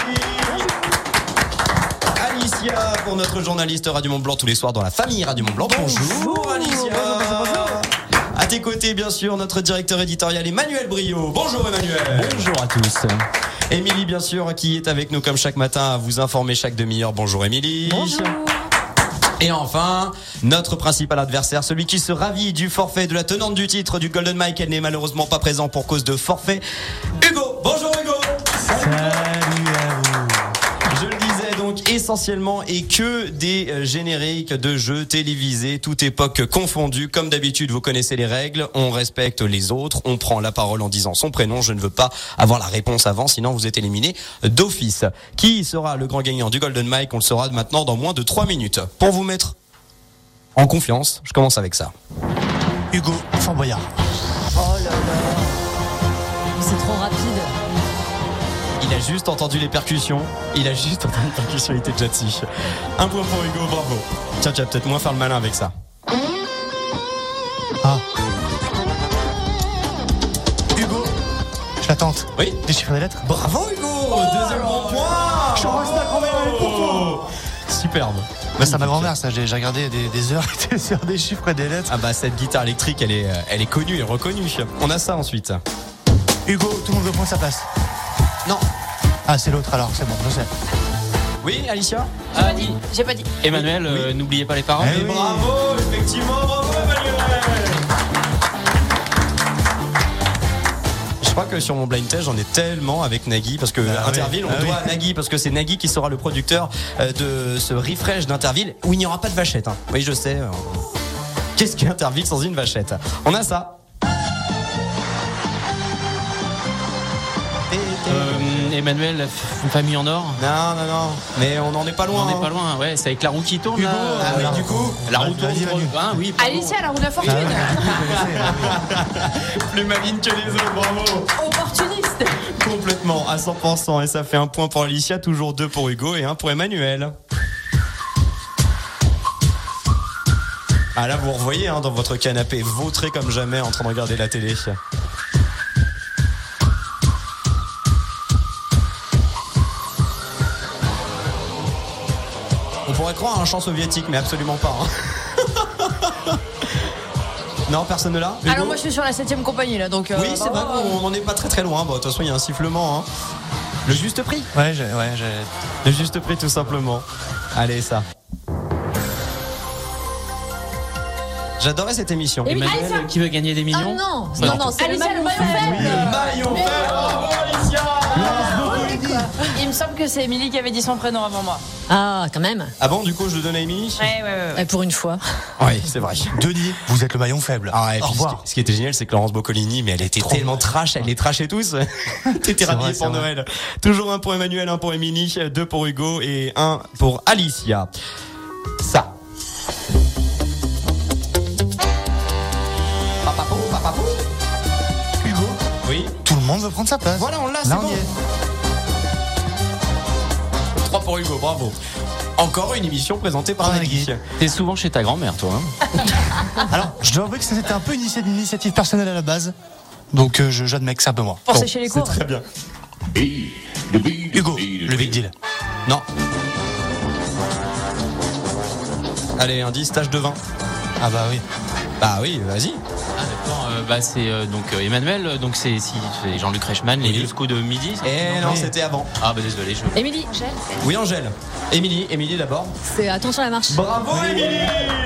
Alicia pour notre journaliste Radio Mont Blanc tous les soirs dans la famille Radio Mont Blanc. Bonjour, bonjour Alicia. Bonjour, bonjour. À tes côtés, bien sûr, notre directeur éditorial Emmanuel Brio. Bonjour Emmanuel. Bonjour à tous. Émilie, bien sûr, qui est avec nous comme chaque matin à vous informer chaque demi-heure. Bonjour Émilie. Bonjour. Et enfin, notre principal adversaire, celui qui se ravit du forfait de la tenante du titre du Golden Mike, elle n'est malheureusement pas présent pour cause de forfait. Hugo. Bonjour Hugo. Salut à vous. Je le disais donc essentiellement et que des euh, génériques de jeux télévisés, toute époque confondue. Comme d'habitude, vous connaissez les règles. On respecte les autres. On prend la parole en disant son prénom. Je ne veux pas avoir la réponse avant, sinon vous êtes éliminé d'office. Qui sera le grand gagnant du Golden Mike? On le saura maintenant dans moins de trois minutes. Pour vous mettre en confiance, je commence avec ça. Hugo Fort Boyard. Oh là là. C'est trop rapide. Il a juste entendu les percussions. Il a juste entendu les percussions. Il était déjà dessus. Un point pour Hugo, bravo. Tiens, tu vas peut-être moins faire le malin avec ça. Ah. Hugo, je l'attente. Oui. Déchiffrer les lettres. Bravo Hugo. Oh, deuxième bon point. Je reste ta grand-mère, elle est pour toi. Superbe. Bah, c'est ma grand-mère, ça. J'ai, j'ai regardé des, des heures sur des chiffres et des lettres. Ah bah cette guitare électrique, elle est, elle est connue et reconnue. On a ça ensuite. Hugo, tout le monde veut prendre sa place. Non. Ah, c'est l'autre alors, c'est bon, je sais. Oui, Alicia? J'ai pas dit. J'ai pas dit. Emmanuel, Oui. euh, n'oubliez pas les paroles. Eh oui. Bravo, effectivement, bravo Emmanuel. Je crois que sur mon blind test, j'en ai tellement avec Nagui parce que ah Interville, oui. on ah doit oui. à Nagui parce que c'est Nagui qui sera le producteur de ce refresh d'Interville où il n'y aura pas de vachette. Hein. Oui, je sais. Qu'est-ce qu'Interville sans une vachette? On a ça. Euh, Emmanuel, une famille en or. Non, non, non. Mais on n'en est pas loin. On n'est hein. pas loin, ouais. C'est avec la roue qui tourne. Hugo, là. ah oui, du coup. La roue Vas-y, tourne. vas-y. Ah oui. pardon. Alicia, la roue de la fortune. Plus maligne que les autres, bravo. Opportuniste. Complètement, à cent pour cent. Et ça fait un point pour Alicia, toujours deux pour Hugo et un pour Emmanuel. Ah là, vous revoyez hein, dans votre canapé, vautré comme jamais en train de regarder la télé. On pourrait croire à un chant soviétique, mais absolument pas. Hein. Non, personne ne l'a. Alors moi je suis sur la septième compagnie là, donc. Euh, Oui, c'est vrai qu'on n'en est pas très très loin. Bon, de toute façon, il y a un sifflement. Hein. Le juste prix. Ouais, j'ai, ouais, j'ai. Le juste prix, tout simplement. Allez, ça. J'adorais cette émission. Emmanuel, Alicia. qui veut gagner des Ah millions? non, Non. non, non, c'est Alicia, le le maillon maillon faible. faible. Le maillon faible. Bravo, Alicia. Il me semble que c'est Émilie qui avait dit son prénom avant moi. Ah, quand même. Ah bon, du coup, je le donne à Émilie. Ouais, ouais, ouais. ouais. Pour une fois. Oui, c'est vrai. Denis, vous êtes le maillon faible. Ah ouais, Au puis ce, revoir. qui, ce qui était génial, c'est que Laurence Boccolini, mais elle était Trop tellement bien. trash, elle les trashait tous. T'étais C'est rhabillée vrai, pour c'est Noël. Toujours un pour Emmanuel, un pour Émilie, deux pour Hugo et un pour Alicia. Ça. Papapou, papapou. Hugo, Oui. tout le monde veut prendre sa place. Voilà, on l'a, c'est Là, on bon. y est. trois pour Hugo, bravo. Encore une émission présentée par Ah, Nagui. Nagui. T'es souvent chez ta grand-mère, toi. Hein. Alors, je dois avouer que c'était un peu une initia- une initiative personnelle à la base. Donc, euh, je- j'admets que c'est un peu moi. Pour Bon, sécher les C'est cours. très bien. Hugo, le big deal. Non. Allez, indice, tâche de vin. Ah bah oui. Bah oui, vas-y. Ah, d'accord. Euh, bah, c'est euh, donc euh, Emmanuel, euh, donc c'est si, c'est Jean-Luc Reichmann, les Oui. jusqu'au de midi. ça Eh non, c'était avant. Ah, bah désolé. Je... Émilie, Gel. Oui, Angèle. Émilie, Émilie d'abord. C'est attention à la marche. Bravo, Émilie.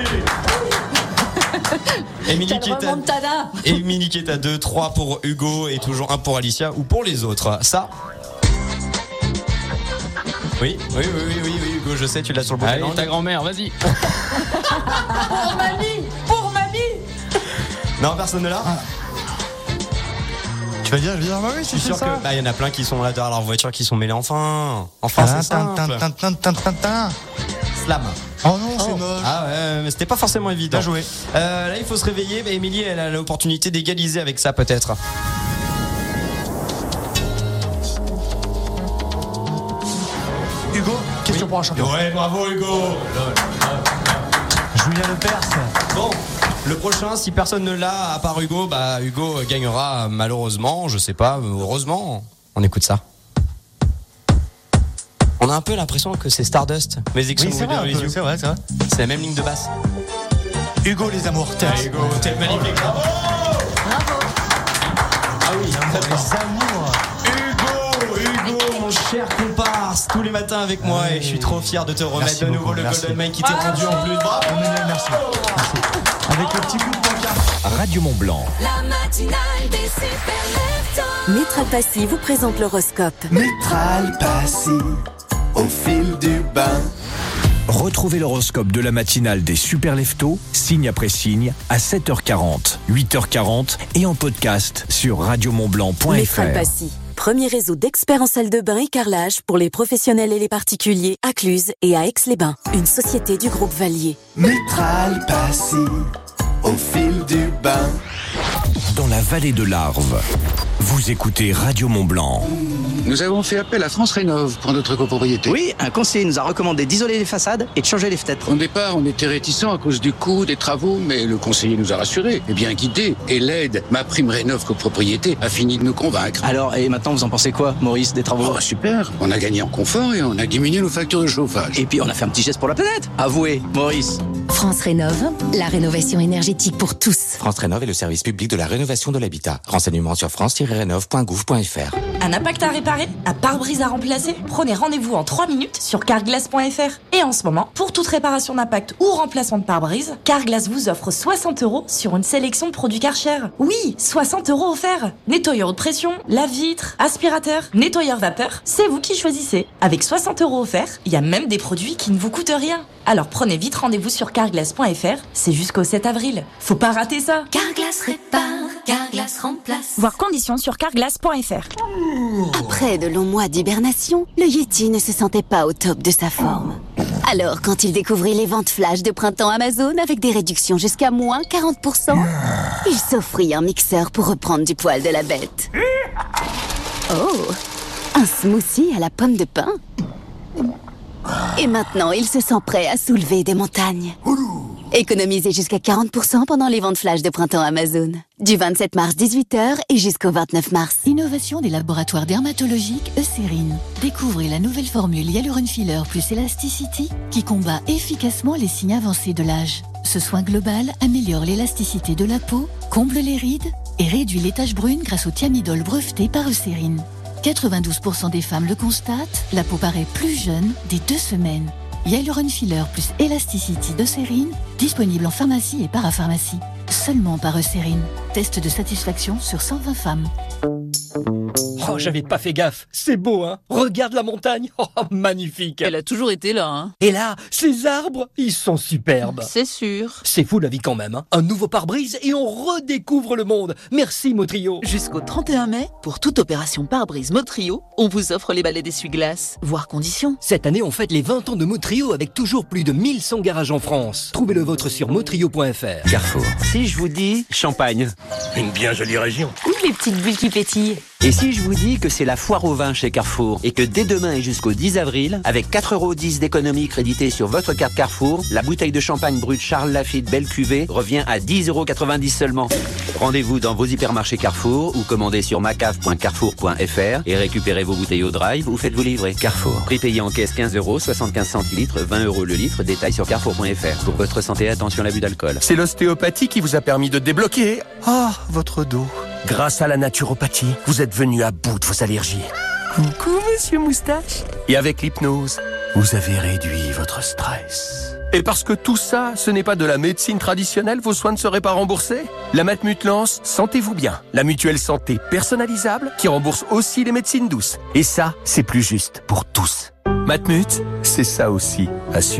Émilie qui, est à... remontada. Émilie qui est à deux, trois pour Hugo et toujours un pour Alicia ou pour les autres. Ça. Oui, oui, oui, oui, oui, oui, Hugo, je sais, tu l'as sur le bout de la Allez, langue. ta grand-mère, vas-y. Pour mamie. Pour mamie. Non, personne ne l'a. Ah. Tu vas dire, je vais dire, bah oui, Je suis c'est sûr ça. que bah il y en a plein qui sont là derrière leur voiture qui sont mêlés enfin. Enfin c'est simple. Slam. Oh non, c'est moche. Ah ouais, mais c'était pas forcément évident. Bien joué. Euh, là, il faut se réveiller. Bah, Émilie, elle a l'opportunité d'égaliser avec ça, peut-être. Hugo, question pour un champion. Ouais, bravo Hugo. Julien Lepers. Bon, le prochain, si personne ne l'a à part Hugo, bah Hugo gagnera malheureusement, je sais pas, heureusement. On écoute ça. On a un peu l'impression que c'est Stardust. Music Oui, Song c'est with vrai, the un peu, c'est vrai, c'est vrai. C'est la même ligne de basse. Hugo, les amours. Ah, Hugo, t'es magnifique. Bravo. Ah oui, les amours. Hugo, Hugo, mon cher comparse, tous les matins avec moi et je suis trop fier de te remettre Merci de nouveau beaucoup, le merci. Golden Mike qui t'est rendu en plus. Bravo. Emmanuel, merci. Merci. Avec le petit coup de pancarte. Radio Mont Blanc. La matinale des super leftos. Métral Passy vous présente l'horoscope. Métral Passy, au fil du bain. Retrouvez l'horoscope de la matinale des Super Leftos, signe après signe, à sept heures quarante, huit heures quarante et en podcast sur radio mont blanc point f r. Métral Passy, premier réseau d'experts en salle de bain et carrelage pour les professionnels et les particuliers à Cluse et à Aix-les-Bains. Une société du groupe Valier. Métral Passy, au fil du bain. Dans la vallée de l'Arve, vous écoutez Radio Mont Blanc. Nous avons fait appel à France Rénov pour notre copropriété. Oui, un conseiller nous a recommandé d'isoler les façades et de changer les fenêtres. Au départ, on était réticents à cause du coût des travaux, mais le conseiller nous a rassurés et bien guidés. Et l'aide, ma prime Rénov copropriété, a fini de nous convaincre. Alors, et maintenant, vous en pensez quoi, Maurice, des travaux? Oh, super. On a gagné en confort et on a diminué nos factures de chauffage. Et puis, on a fait un petit geste pour la planète. Avouez, Maurice. France Rénov, la rénovation énergétique pour tous. France Rénov est le service public de la rénovation de l'habitat. Renseignements sur france tiret rénov point gouv point f r. Un impact à réparer? Un pare-brise à remplacer? Prenez rendez-vous en trois minutes sur carglass point f r. Et en ce moment, pour toute réparation d'impact ou remplacement de pare-brise, Carglass vous offre soixante euros sur une sélection de produits Karcher. Oui, soixante euros offerts. Nettoyeur haute pression, lave-vitre, aspirateur, nettoyeur vapeur, c'est vous qui choisissez. Avec soixante euros offerts, il y a même des produits qui ne vous coûtent rien. Alors prenez vite rendez-vous sur carglass point f r, c'est jusqu'au sept avril. Faut pas rater ça. Carglass répare, Carglass remplace. Voir conditions sur carglass point f r. Après de longs mois d'hibernation, le Yeti ne se sentait pas au top de sa forme. Alors, quand il découvrit les ventes flash de printemps Amazon avec des réductions jusqu'à moins quarante pour cent, il s'offrit un mixeur pour reprendre du poil de la bête. Oh, un smoothie à la pomme de pin. Et maintenant, il se sent prêt à soulever des montagnes. Économisez jusqu'à quarante pour cent pendant les ventes flash de printemps Amazon. Du vingt-sept mars dix-huit heures et jusqu'au vingt-neuf mars. Innovation des laboratoires dermatologiques Eucérine. Découvrez la nouvelle formule Hyaluron Filler plus Elasticity qui combat efficacement les signes avancés de l'âge. Ce soin global améliore l'élasticité de la peau, comble les rides et réduit les taches brunes grâce au thiamidol breveté par Eucérine. quatre-vingt-douze pour cent des femmes le constatent, la peau paraît plus jeune dès deux semaines. Hyaluron Filler plus Elasticity d'Eucérine, disponible en pharmacie et parapharmacie. Seulement par Eucérine. Test de satisfaction sur cent vingt femmes. Oh, j'avais pas fait gaffe. C'est beau, hein? Regarde la montagne. Oh, magnifique. Elle a toujours été là, hein. Et là, ces arbres, ils sont superbes. C'est sûr. C'est fou la vie quand même, hein. Un nouveau pare-brise et on redécouvre le monde. Merci Motrio. Jusqu'au trente et un mai, pour toute opération pare-brise Motrio, on vous offre les balais d'essuie-glace. Voir conditions. Cette année, on fête les vingt ans de Motrio avec toujours plus de mille cent garages en France. Trouvez le vôtre sur motrio point f r. Carrefour. Si je vous dis Champagne. Une bien jolie région. Où les petites bulles qui pétillent? Et si je vous dis que c'est la foire au vin chez Carrefour et que dès demain et jusqu'au dix avril, avec quatre euros dix d'économie créditée sur votre carte Carrefour, la bouteille de champagne brut Charles Lafite Belle Cuvée revient à dix euros quatre-vingt-dix seulement. Rendez-vous dans vos hypermarchés Carrefour ou commandez sur macaf point carrefour point f r et récupérez vos bouteilles au drive ou faites-vous livrer. Carrefour. Prix payé en caisse quinze euros, soixante-quinze centilitres, vingt euros le litre. Détail sur carrefour point f r. Pour votre santé, attention à l'abus d'alcool. C'est l'ostéopathie qui vous a permis de débloquer ah, votre dos. Grâce à la naturopathie, vous êtes venu à bout de vos allergies. Coucou, monsieur Moustache. Et avec l'hypnose, vous avez réduit votre stress. Et parce que tout ça, ce n'est pas de la médecine traditionnelle, vos soins ne seraient pas remboursés? La Matmut lance Sentez-vous bien, la mutuelle santé personnalisable qui rembourse aussi les médecines douces. Et ça, c'est plus juste pour tous. Matmut, c'est ça aussi, assuré.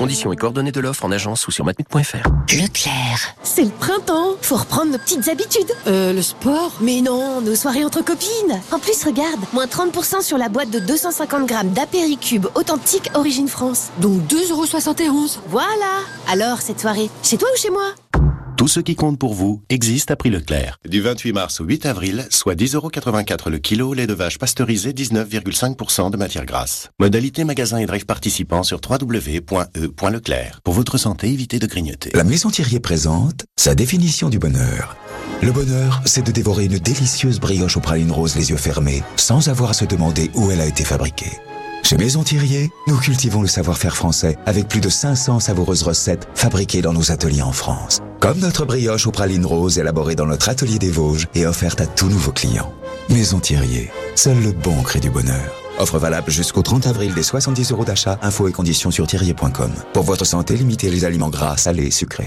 Conditions et coordonnées de l'offre en agence ou sur matmut point f r. Leclerc. C'est le printemps. Faut reprendre nos petites habitudes. Euh, le sport? Mais non, nos soirées entre copines. En plus, regarde, moins trente pour cent sur la boîte de deux cent cinquante grammes d'apéricube authentique Origine France. Donc deux euros soixante et onze. Voilà. Alors, cette soirée, chez toi ou chez moi? Tout ce qui compte pour vous existe à prix Leclerc. Du vingt-huit mars au huit avril, soit dix euros quatre-vingt-quatre le kilo, lait de vache pasteurisé dix-neuf virgule cinq pour cent de matière grasse. Modalité magasin et drive participants sur w w w point e point leclerc. Pour votre santé, évitez de grignoter. La Maison Thierry présente sa définition du bonheur. Le bonheur, c'est de dévorer une délicieuse brioche aux pralines roses les yeux fermés, sans avoir à se demander où elle a été fabriquée. Chez Maison Thierry, nous cultivons le savoir-faire français avec plus de cinq cents savoureuses recettes fabriquées dans nos ateliers en France. Comme notre brioche aux pralines roses élaborée dans notre atelier des Vosges et offerte à tous nouveaux clients. Maison Thierry, seul le bon crée du bonheur. Offre valable jusqu'au trente avril des soixante-dix euros d'achat. Infos et conditions sur thierry point com. Pour votre santé, limitez les aliments gras, salés et sucrés.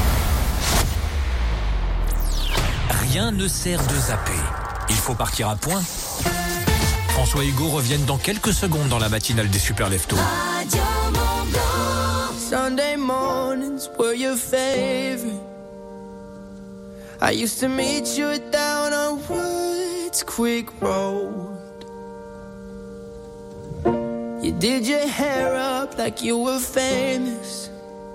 Rien ne sert de zapper. Il faut partir à point. François et Hugo reviennent dans quelques secondes dans la matinale des Super Leftos. Sunday mornings were your favorite. I used to meet you down on Woods Quick Road. You did your hair up like you were famous,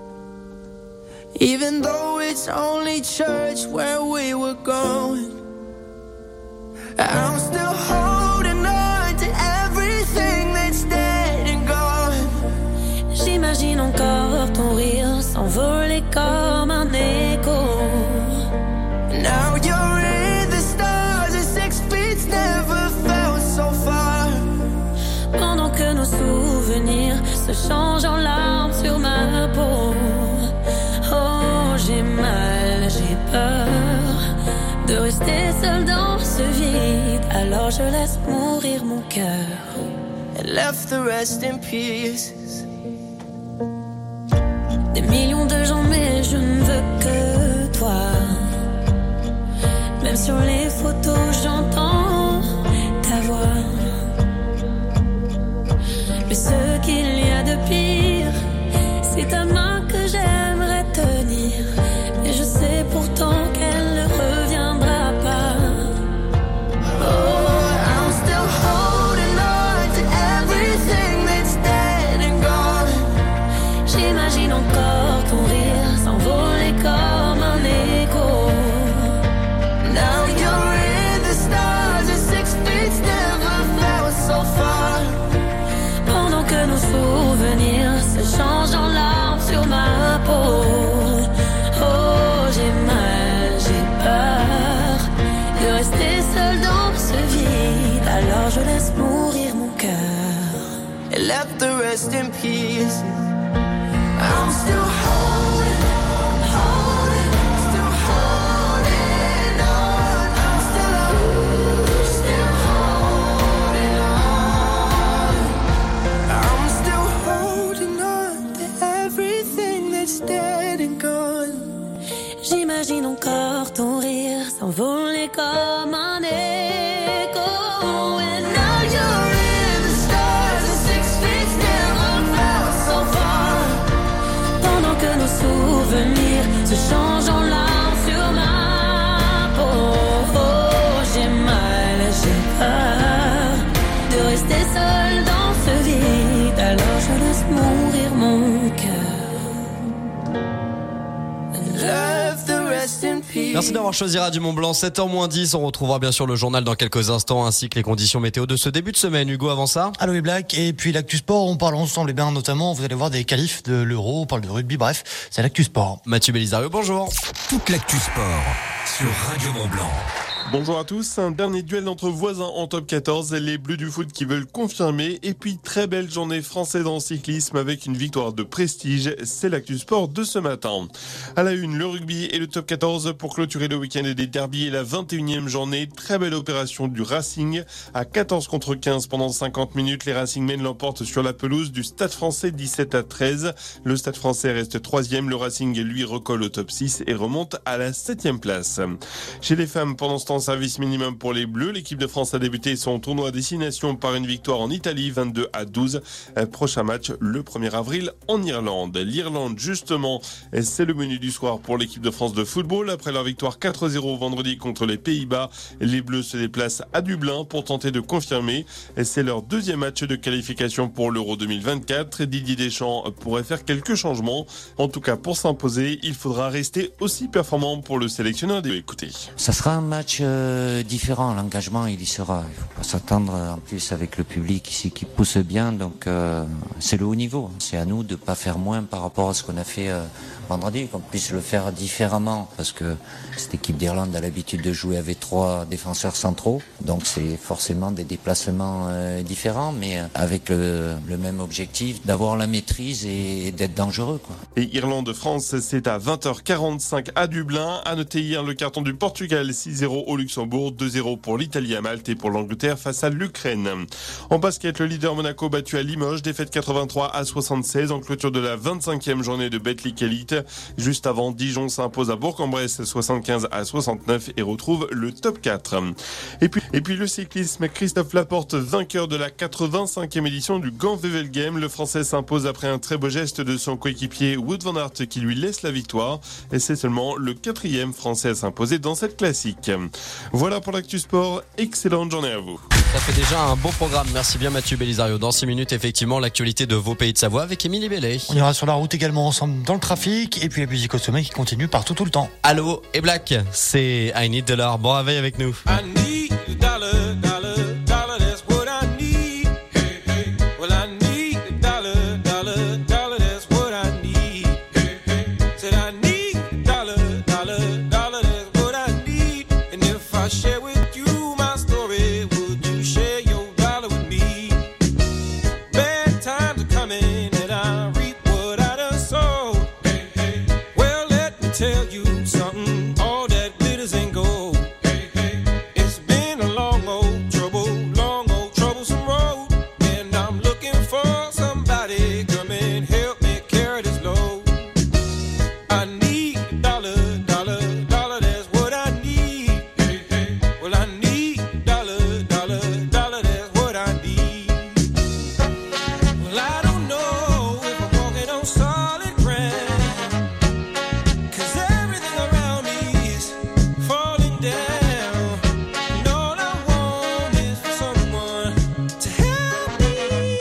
even though it's only church where we were going. I'm still holding on to everything that's dead and gone. J'imagine encore ton rire s'envoler comme un écho. Now you're in the stars and six feet never felt so far. Pendant que nos souvenirs se changent en larmes sur ma peau. Oh, j'ai mal, j'ai peur de rester seule dans ce vide. Alors je laisse mourir mon cœur and left the rest in pieces. Des millions de gens mais je ne veux que toi. Même sur les photos j'entends ta voix. Mais ce qu'il y a de pire, c'est ta main que j'aimerais tenir. Et je sais pourtant qu'elle ne reviendra pas. Oh, I'm still holding on to everything that's dead and gone. J'imagine encore ton rire s'envoler comme un écho. Now you're in the stars and six feet never felt so far. Pendant que nos souvenirs se changent en larmes sur ma peau. Oh, j'ai mal, j'ai peur de rester seule dans ce vide. Alors je laisse mourir mon cœur and left the rest in pieces. I'm still holding on, holding, still holding on. I'm still, still holding on. I'm still holding on to everything that's dead and gone. J'imagine encore ton rire s'envoler comme un écho. And now you're in the stars and six feet never felt so far. Pendant que nos souvenirs se changent en larmes sur ma peau. Oh, j'ai mal, j'ai peur de rester seule dans ce vide. Alors je laisse mourir mon cœur. Left the rest in peace. Merci d'avoir choisi Radio Mont-Blanc, sept heures moins dix. On retrouvera bien sûr le journal dans quelques instants ainsi que les conditions météo de ce début de semaine. Hugo, avant ça, Allo et Black, et puis l'actu sport, on parle ensemble, et bien notamment, vous allez voir des qualifs de l'Euro, on parle de rugby, bref, c'est l'actu sport. Mathieu Belisario, bonjour. Toute l'actu sport sur Radio Mont-Blanc. Bonjour à tous, un dernier duel entre voisins en top quatorze, les Bleus du foot qui veulent confirmer, et puis très belle journée française en cyclisme avec une victoire de prestige, c'est l'actu sport de ce matin. À la une, le rugby et le top quatorze pour clôturer le week-end des derbies et la vingt et unième journée, très belle opération du Racing, à quatorze contre quinze pendant cinquante minutes, les Racingmen l'emportent sur la pelouse du Stade Français dix-sept à treize, le Stade Français reste troisième, le Racing lui recolle au top six et remonte à la septième place. Chez les femmes, pendant ce temps, service minimum pour les Bleus. L'équipe de France a débuté son tournoi à destination par une victoire en Italie, vingt-deux à douze. Prochain match le premier avril en Irlande. L'Irlande, justement, c'est le menu du soir pour l'équipe de France de football. Après leur victoire quatre zéro vendredi contre les Pays-Bas, les Bleus se déplacent à Dublin pour tenter de confirmer. C'est leur deuxième match de qualification pour l'Euro deux mille vingt-quatre. Didier Deschamps pourrait faire quelques changements. En tout cas, pour s'imposer, il faudra rester aussi performant pour le sélectionneur. Écoutez. Ça sera un match euh, différent, l'engagement il y sera, il faut pas s'attendre en plus avec le public ici qui pousse bien, donc euh, c'est le haut niveau, c'est à nous de pas faire moins par rapport à ce qu'on a fait euh, vendredi, qu'on puisse le faire différemment, parce que cette équipe d'Irlande a l'habitude de jouer avec trois défenseurs centraux, donc c'est forcément des déplacements euh, différents, mais avec le, le même objectif d'avoir la maîtrise et d'être dangereux, quoi. Et Irlande-France, c'est à vingt heures quarante-cinq à Dublin. À noter hier le carton du Portugal, six zéro au Luxembourg, deux zéro pour l'Italie à Malte et pour l'Angleterre face à l'Ukraine. En basket, le leader Monaco battu à Limoges, défaite quatre-vingt-trois à soixante-seize en clôture de la vingt-cinquième journée de Betclic Elite. Juste avant, Dijon s'impose à Bourg-en-Bresse soixante-quinze à soixante-neuf et retrouve le top quatre. Et puis, et puis le cyclisme, Christophe Laporte, vainqueur de la quatre-vingt-cinquième édition du Gand-Wevel Game. Le Français s'impose après un très beau geste de son coéquipier Wout van Aert qui lui laisse la victoire. Et c'est seulement le quatrième Français à s'imposer dans cette classique. Voilà pour l'actu sport. Excellente journée à vous. Ça fait déjà un beau programme. Merci bien Mathieu Belisario. Dans six minutes, effectivement, l'actualité de vos pays de Savoie avec Émilie Bellet. On ira sur la route également ensemble dans le trafic. Et puis la musique au sommet qui continue partout tout le temps. Allo et Black, c'est I Need Dollar. Bon réveil avec nous. I need a dollar, dollar, dollar, that's what I need. Hey, hey. Well, I need a dollar, dollar, dollar, that's what I need. Hey, hey. Said I need a dollar, dollar, dollar, that's what I need. And if I share with you my story, would you share your dollar with me? Bad times are coming and I reap what I done sowed. Hey, hey. Well, let me tell you something, all that glitters ain't gold. Hey, hey. It's been a long old trouble, long old troublesome road, and I'm looking for somebody come and help me carry this load. I need a dollar, dollar, dollar, that's what I need. Hey, hey. Well, I need a dollar, dollar, dollar, that's what I need. Well, I don't know if I'm walking on solid ground, 'cause everything around me is falling down. And all I want is for someone to help me.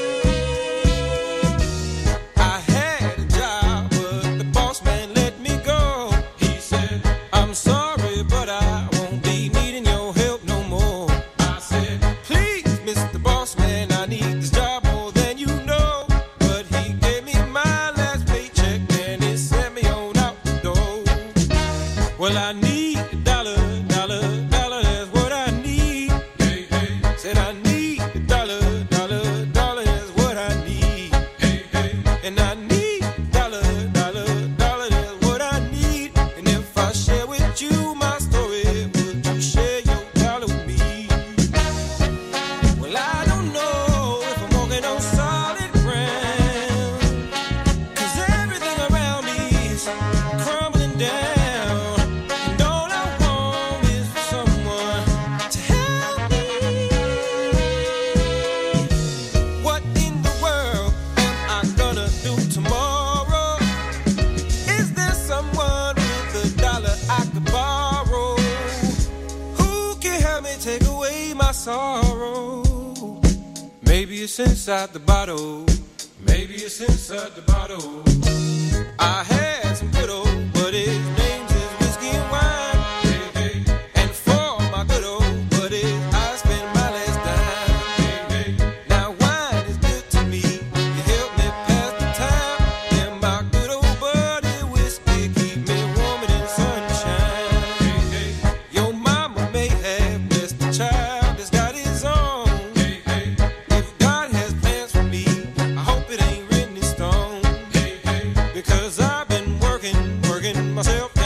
I had a job, but the boss man let me go. He said, I'm sorry, but I won't be needing your help no more. I said, please, Mister Boss Man, I need this job more than you know. But he gave me my last paycheck and he sent me on out the door. Well, I need a dollar, dollar, dollar, that's what I need. Hey, hey. Said I need a dollar, dollar, dollar, that's what I need. Hey, hey. And I need a dollar, dollar, dollar, that's what I need. And if I share with you my story, would you share your dollar with me? Well, I don't know if I'm walking on solid ground, 'cause everything around me is crumbling down. And all I want is for someone to help me. What in the world am I gonna do tomorrow? Is there someone with a dollar I could borrow? Who can help me take away my sorrow? Maybe it's inside the bottle. Maybe it's inside the bottle. I had some good old buddies, names is whiskey and wine. Hey, hey. And for my good old buddies, I spent my last dime. Hey, hey. Now wine is good to me, it helped me pass the time. And my good old buddy whiskey keep me warmer than sunshine. Hey, hey. Your mama may have blessed the child that's got his own. Hey, hey. If God has plans for me, I hope it ain't written in stone. Hey, hey. Because I've been working, working myself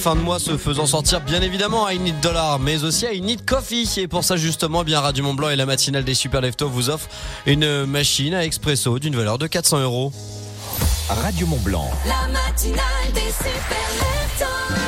fin de mois se faisant sortir bien évidemment à I Need Dollar, mais aussi à I Need Coffee. Et pour ça justement, bien Radio Mont Blanc et la matinale des Super Leftos vous offrent une machine à expresso d'une valeur de quatre cents euros. Radio Mont Blanc. La matinale des Super Leftos.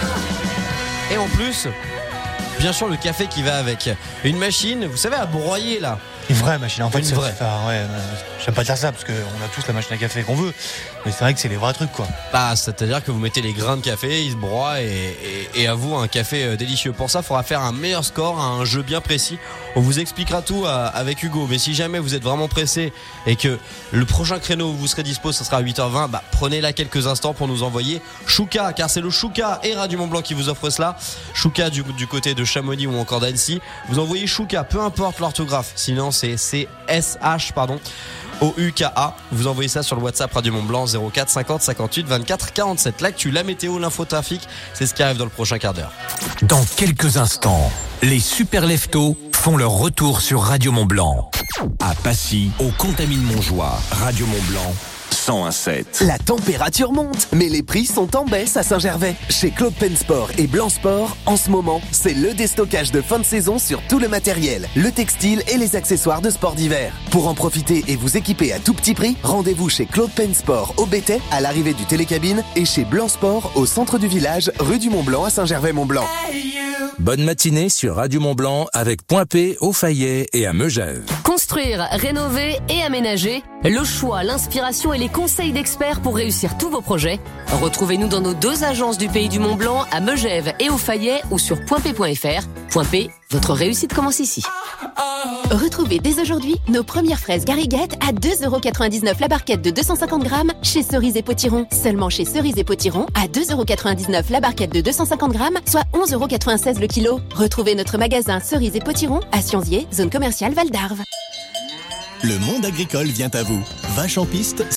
Et en plus, bien sûr le café qui va avec. Une machine, vous savez, à broyer là. Une vraie machine, en fait, Une c'est vraie. Enfin, ouais, euh, j'aime pas dire ça parce qu'on a tous la machine à café qu'on veut, mais c'est vrai que c'est les vrais trucs, quoi. Bah, c'est-à-dire que vous mettez les grains de café, ils se broient et, et, et à vous un café euh, délicieux. Pour ça, il faudra faire un meilleur score, un jeu bien précis. On vous expliquera tout euh, avec Hugo. Mais si jamais vous êtes vraiment pressé et que le prochain créneau où vous serez dispo, ce sera à huit heures vingt, bah, prenez là quelques instants pour nous envoyer Chouka, car c'est le Chouka et Radio Mont Blanc qui vous offre cela. Chouka du, du côté de Chamonix ou encore d'Annecy. Vous envoyez Chouka, peu importe l'orthographe. Sinon, c'est C S H, pardon. O U K A, vous envoyez ça sur le WhatsApp Radio Mont Blanc zéro quatre cinquante cinquante-huit vingt-quatre quarante-sept. L'actu, la météo, l'infotrafic, c'est ce qui arrive dans le prochain quart d'heure. Dans quelques instants, les Super Leftos font leur retour sur Radio Mont Blanc. À Passy, au Contamine-Montjoie, Radio Mont Blanc, cent un sept. La température monte, mais les prix sont en baisse à Saint-Gervais. Chez Claude Pensport et Blanc Sport, en ce moment, c'est le déstockage de fin de saison sur tout le matériel, le textile et les accessoires de sport d'hiver. Pour en profiter et vous équiper à tout petit prix, rendez-vous chez Claude Pensport au Bétais, à l'arrivée du Télécabine, et chez Blanc Sport au centre du village, rue du Mont-Blanc à Saint-Gervais-Mont-Blanc. Bonne matinée sur Radio Mont Blanc avec Point P, au Fayet et à Megève. Construire, rénover et aménager, le choix, l'inspiration et les conseils d'experts pour réussir tous vos projets. Retrouvez-nous dans nos deux agences du Pays du Mont Blanc à Megève et au Fayet ou sur point p point f r. Point P, votre réussite commence ici. Retrouvez dès aujourd'hui nos premières fraises Gariguette à deux euros quatre-vingt-dix-neuf la barquette de deux cent cinquante grammes chez Cerise et Potiron. Seulement chez Cerise et Potiron à deux euros quatre-vingt-dix-neuf la barquette de deux cent cinquante grammes, soit onze euros quatre-vingt-seize le kilo. Retrouvez notre magasin Cerise et Potiron à Sionzier, zone commerciale Val d'Arve. Le monde agricole vient à vous. Vache en piste.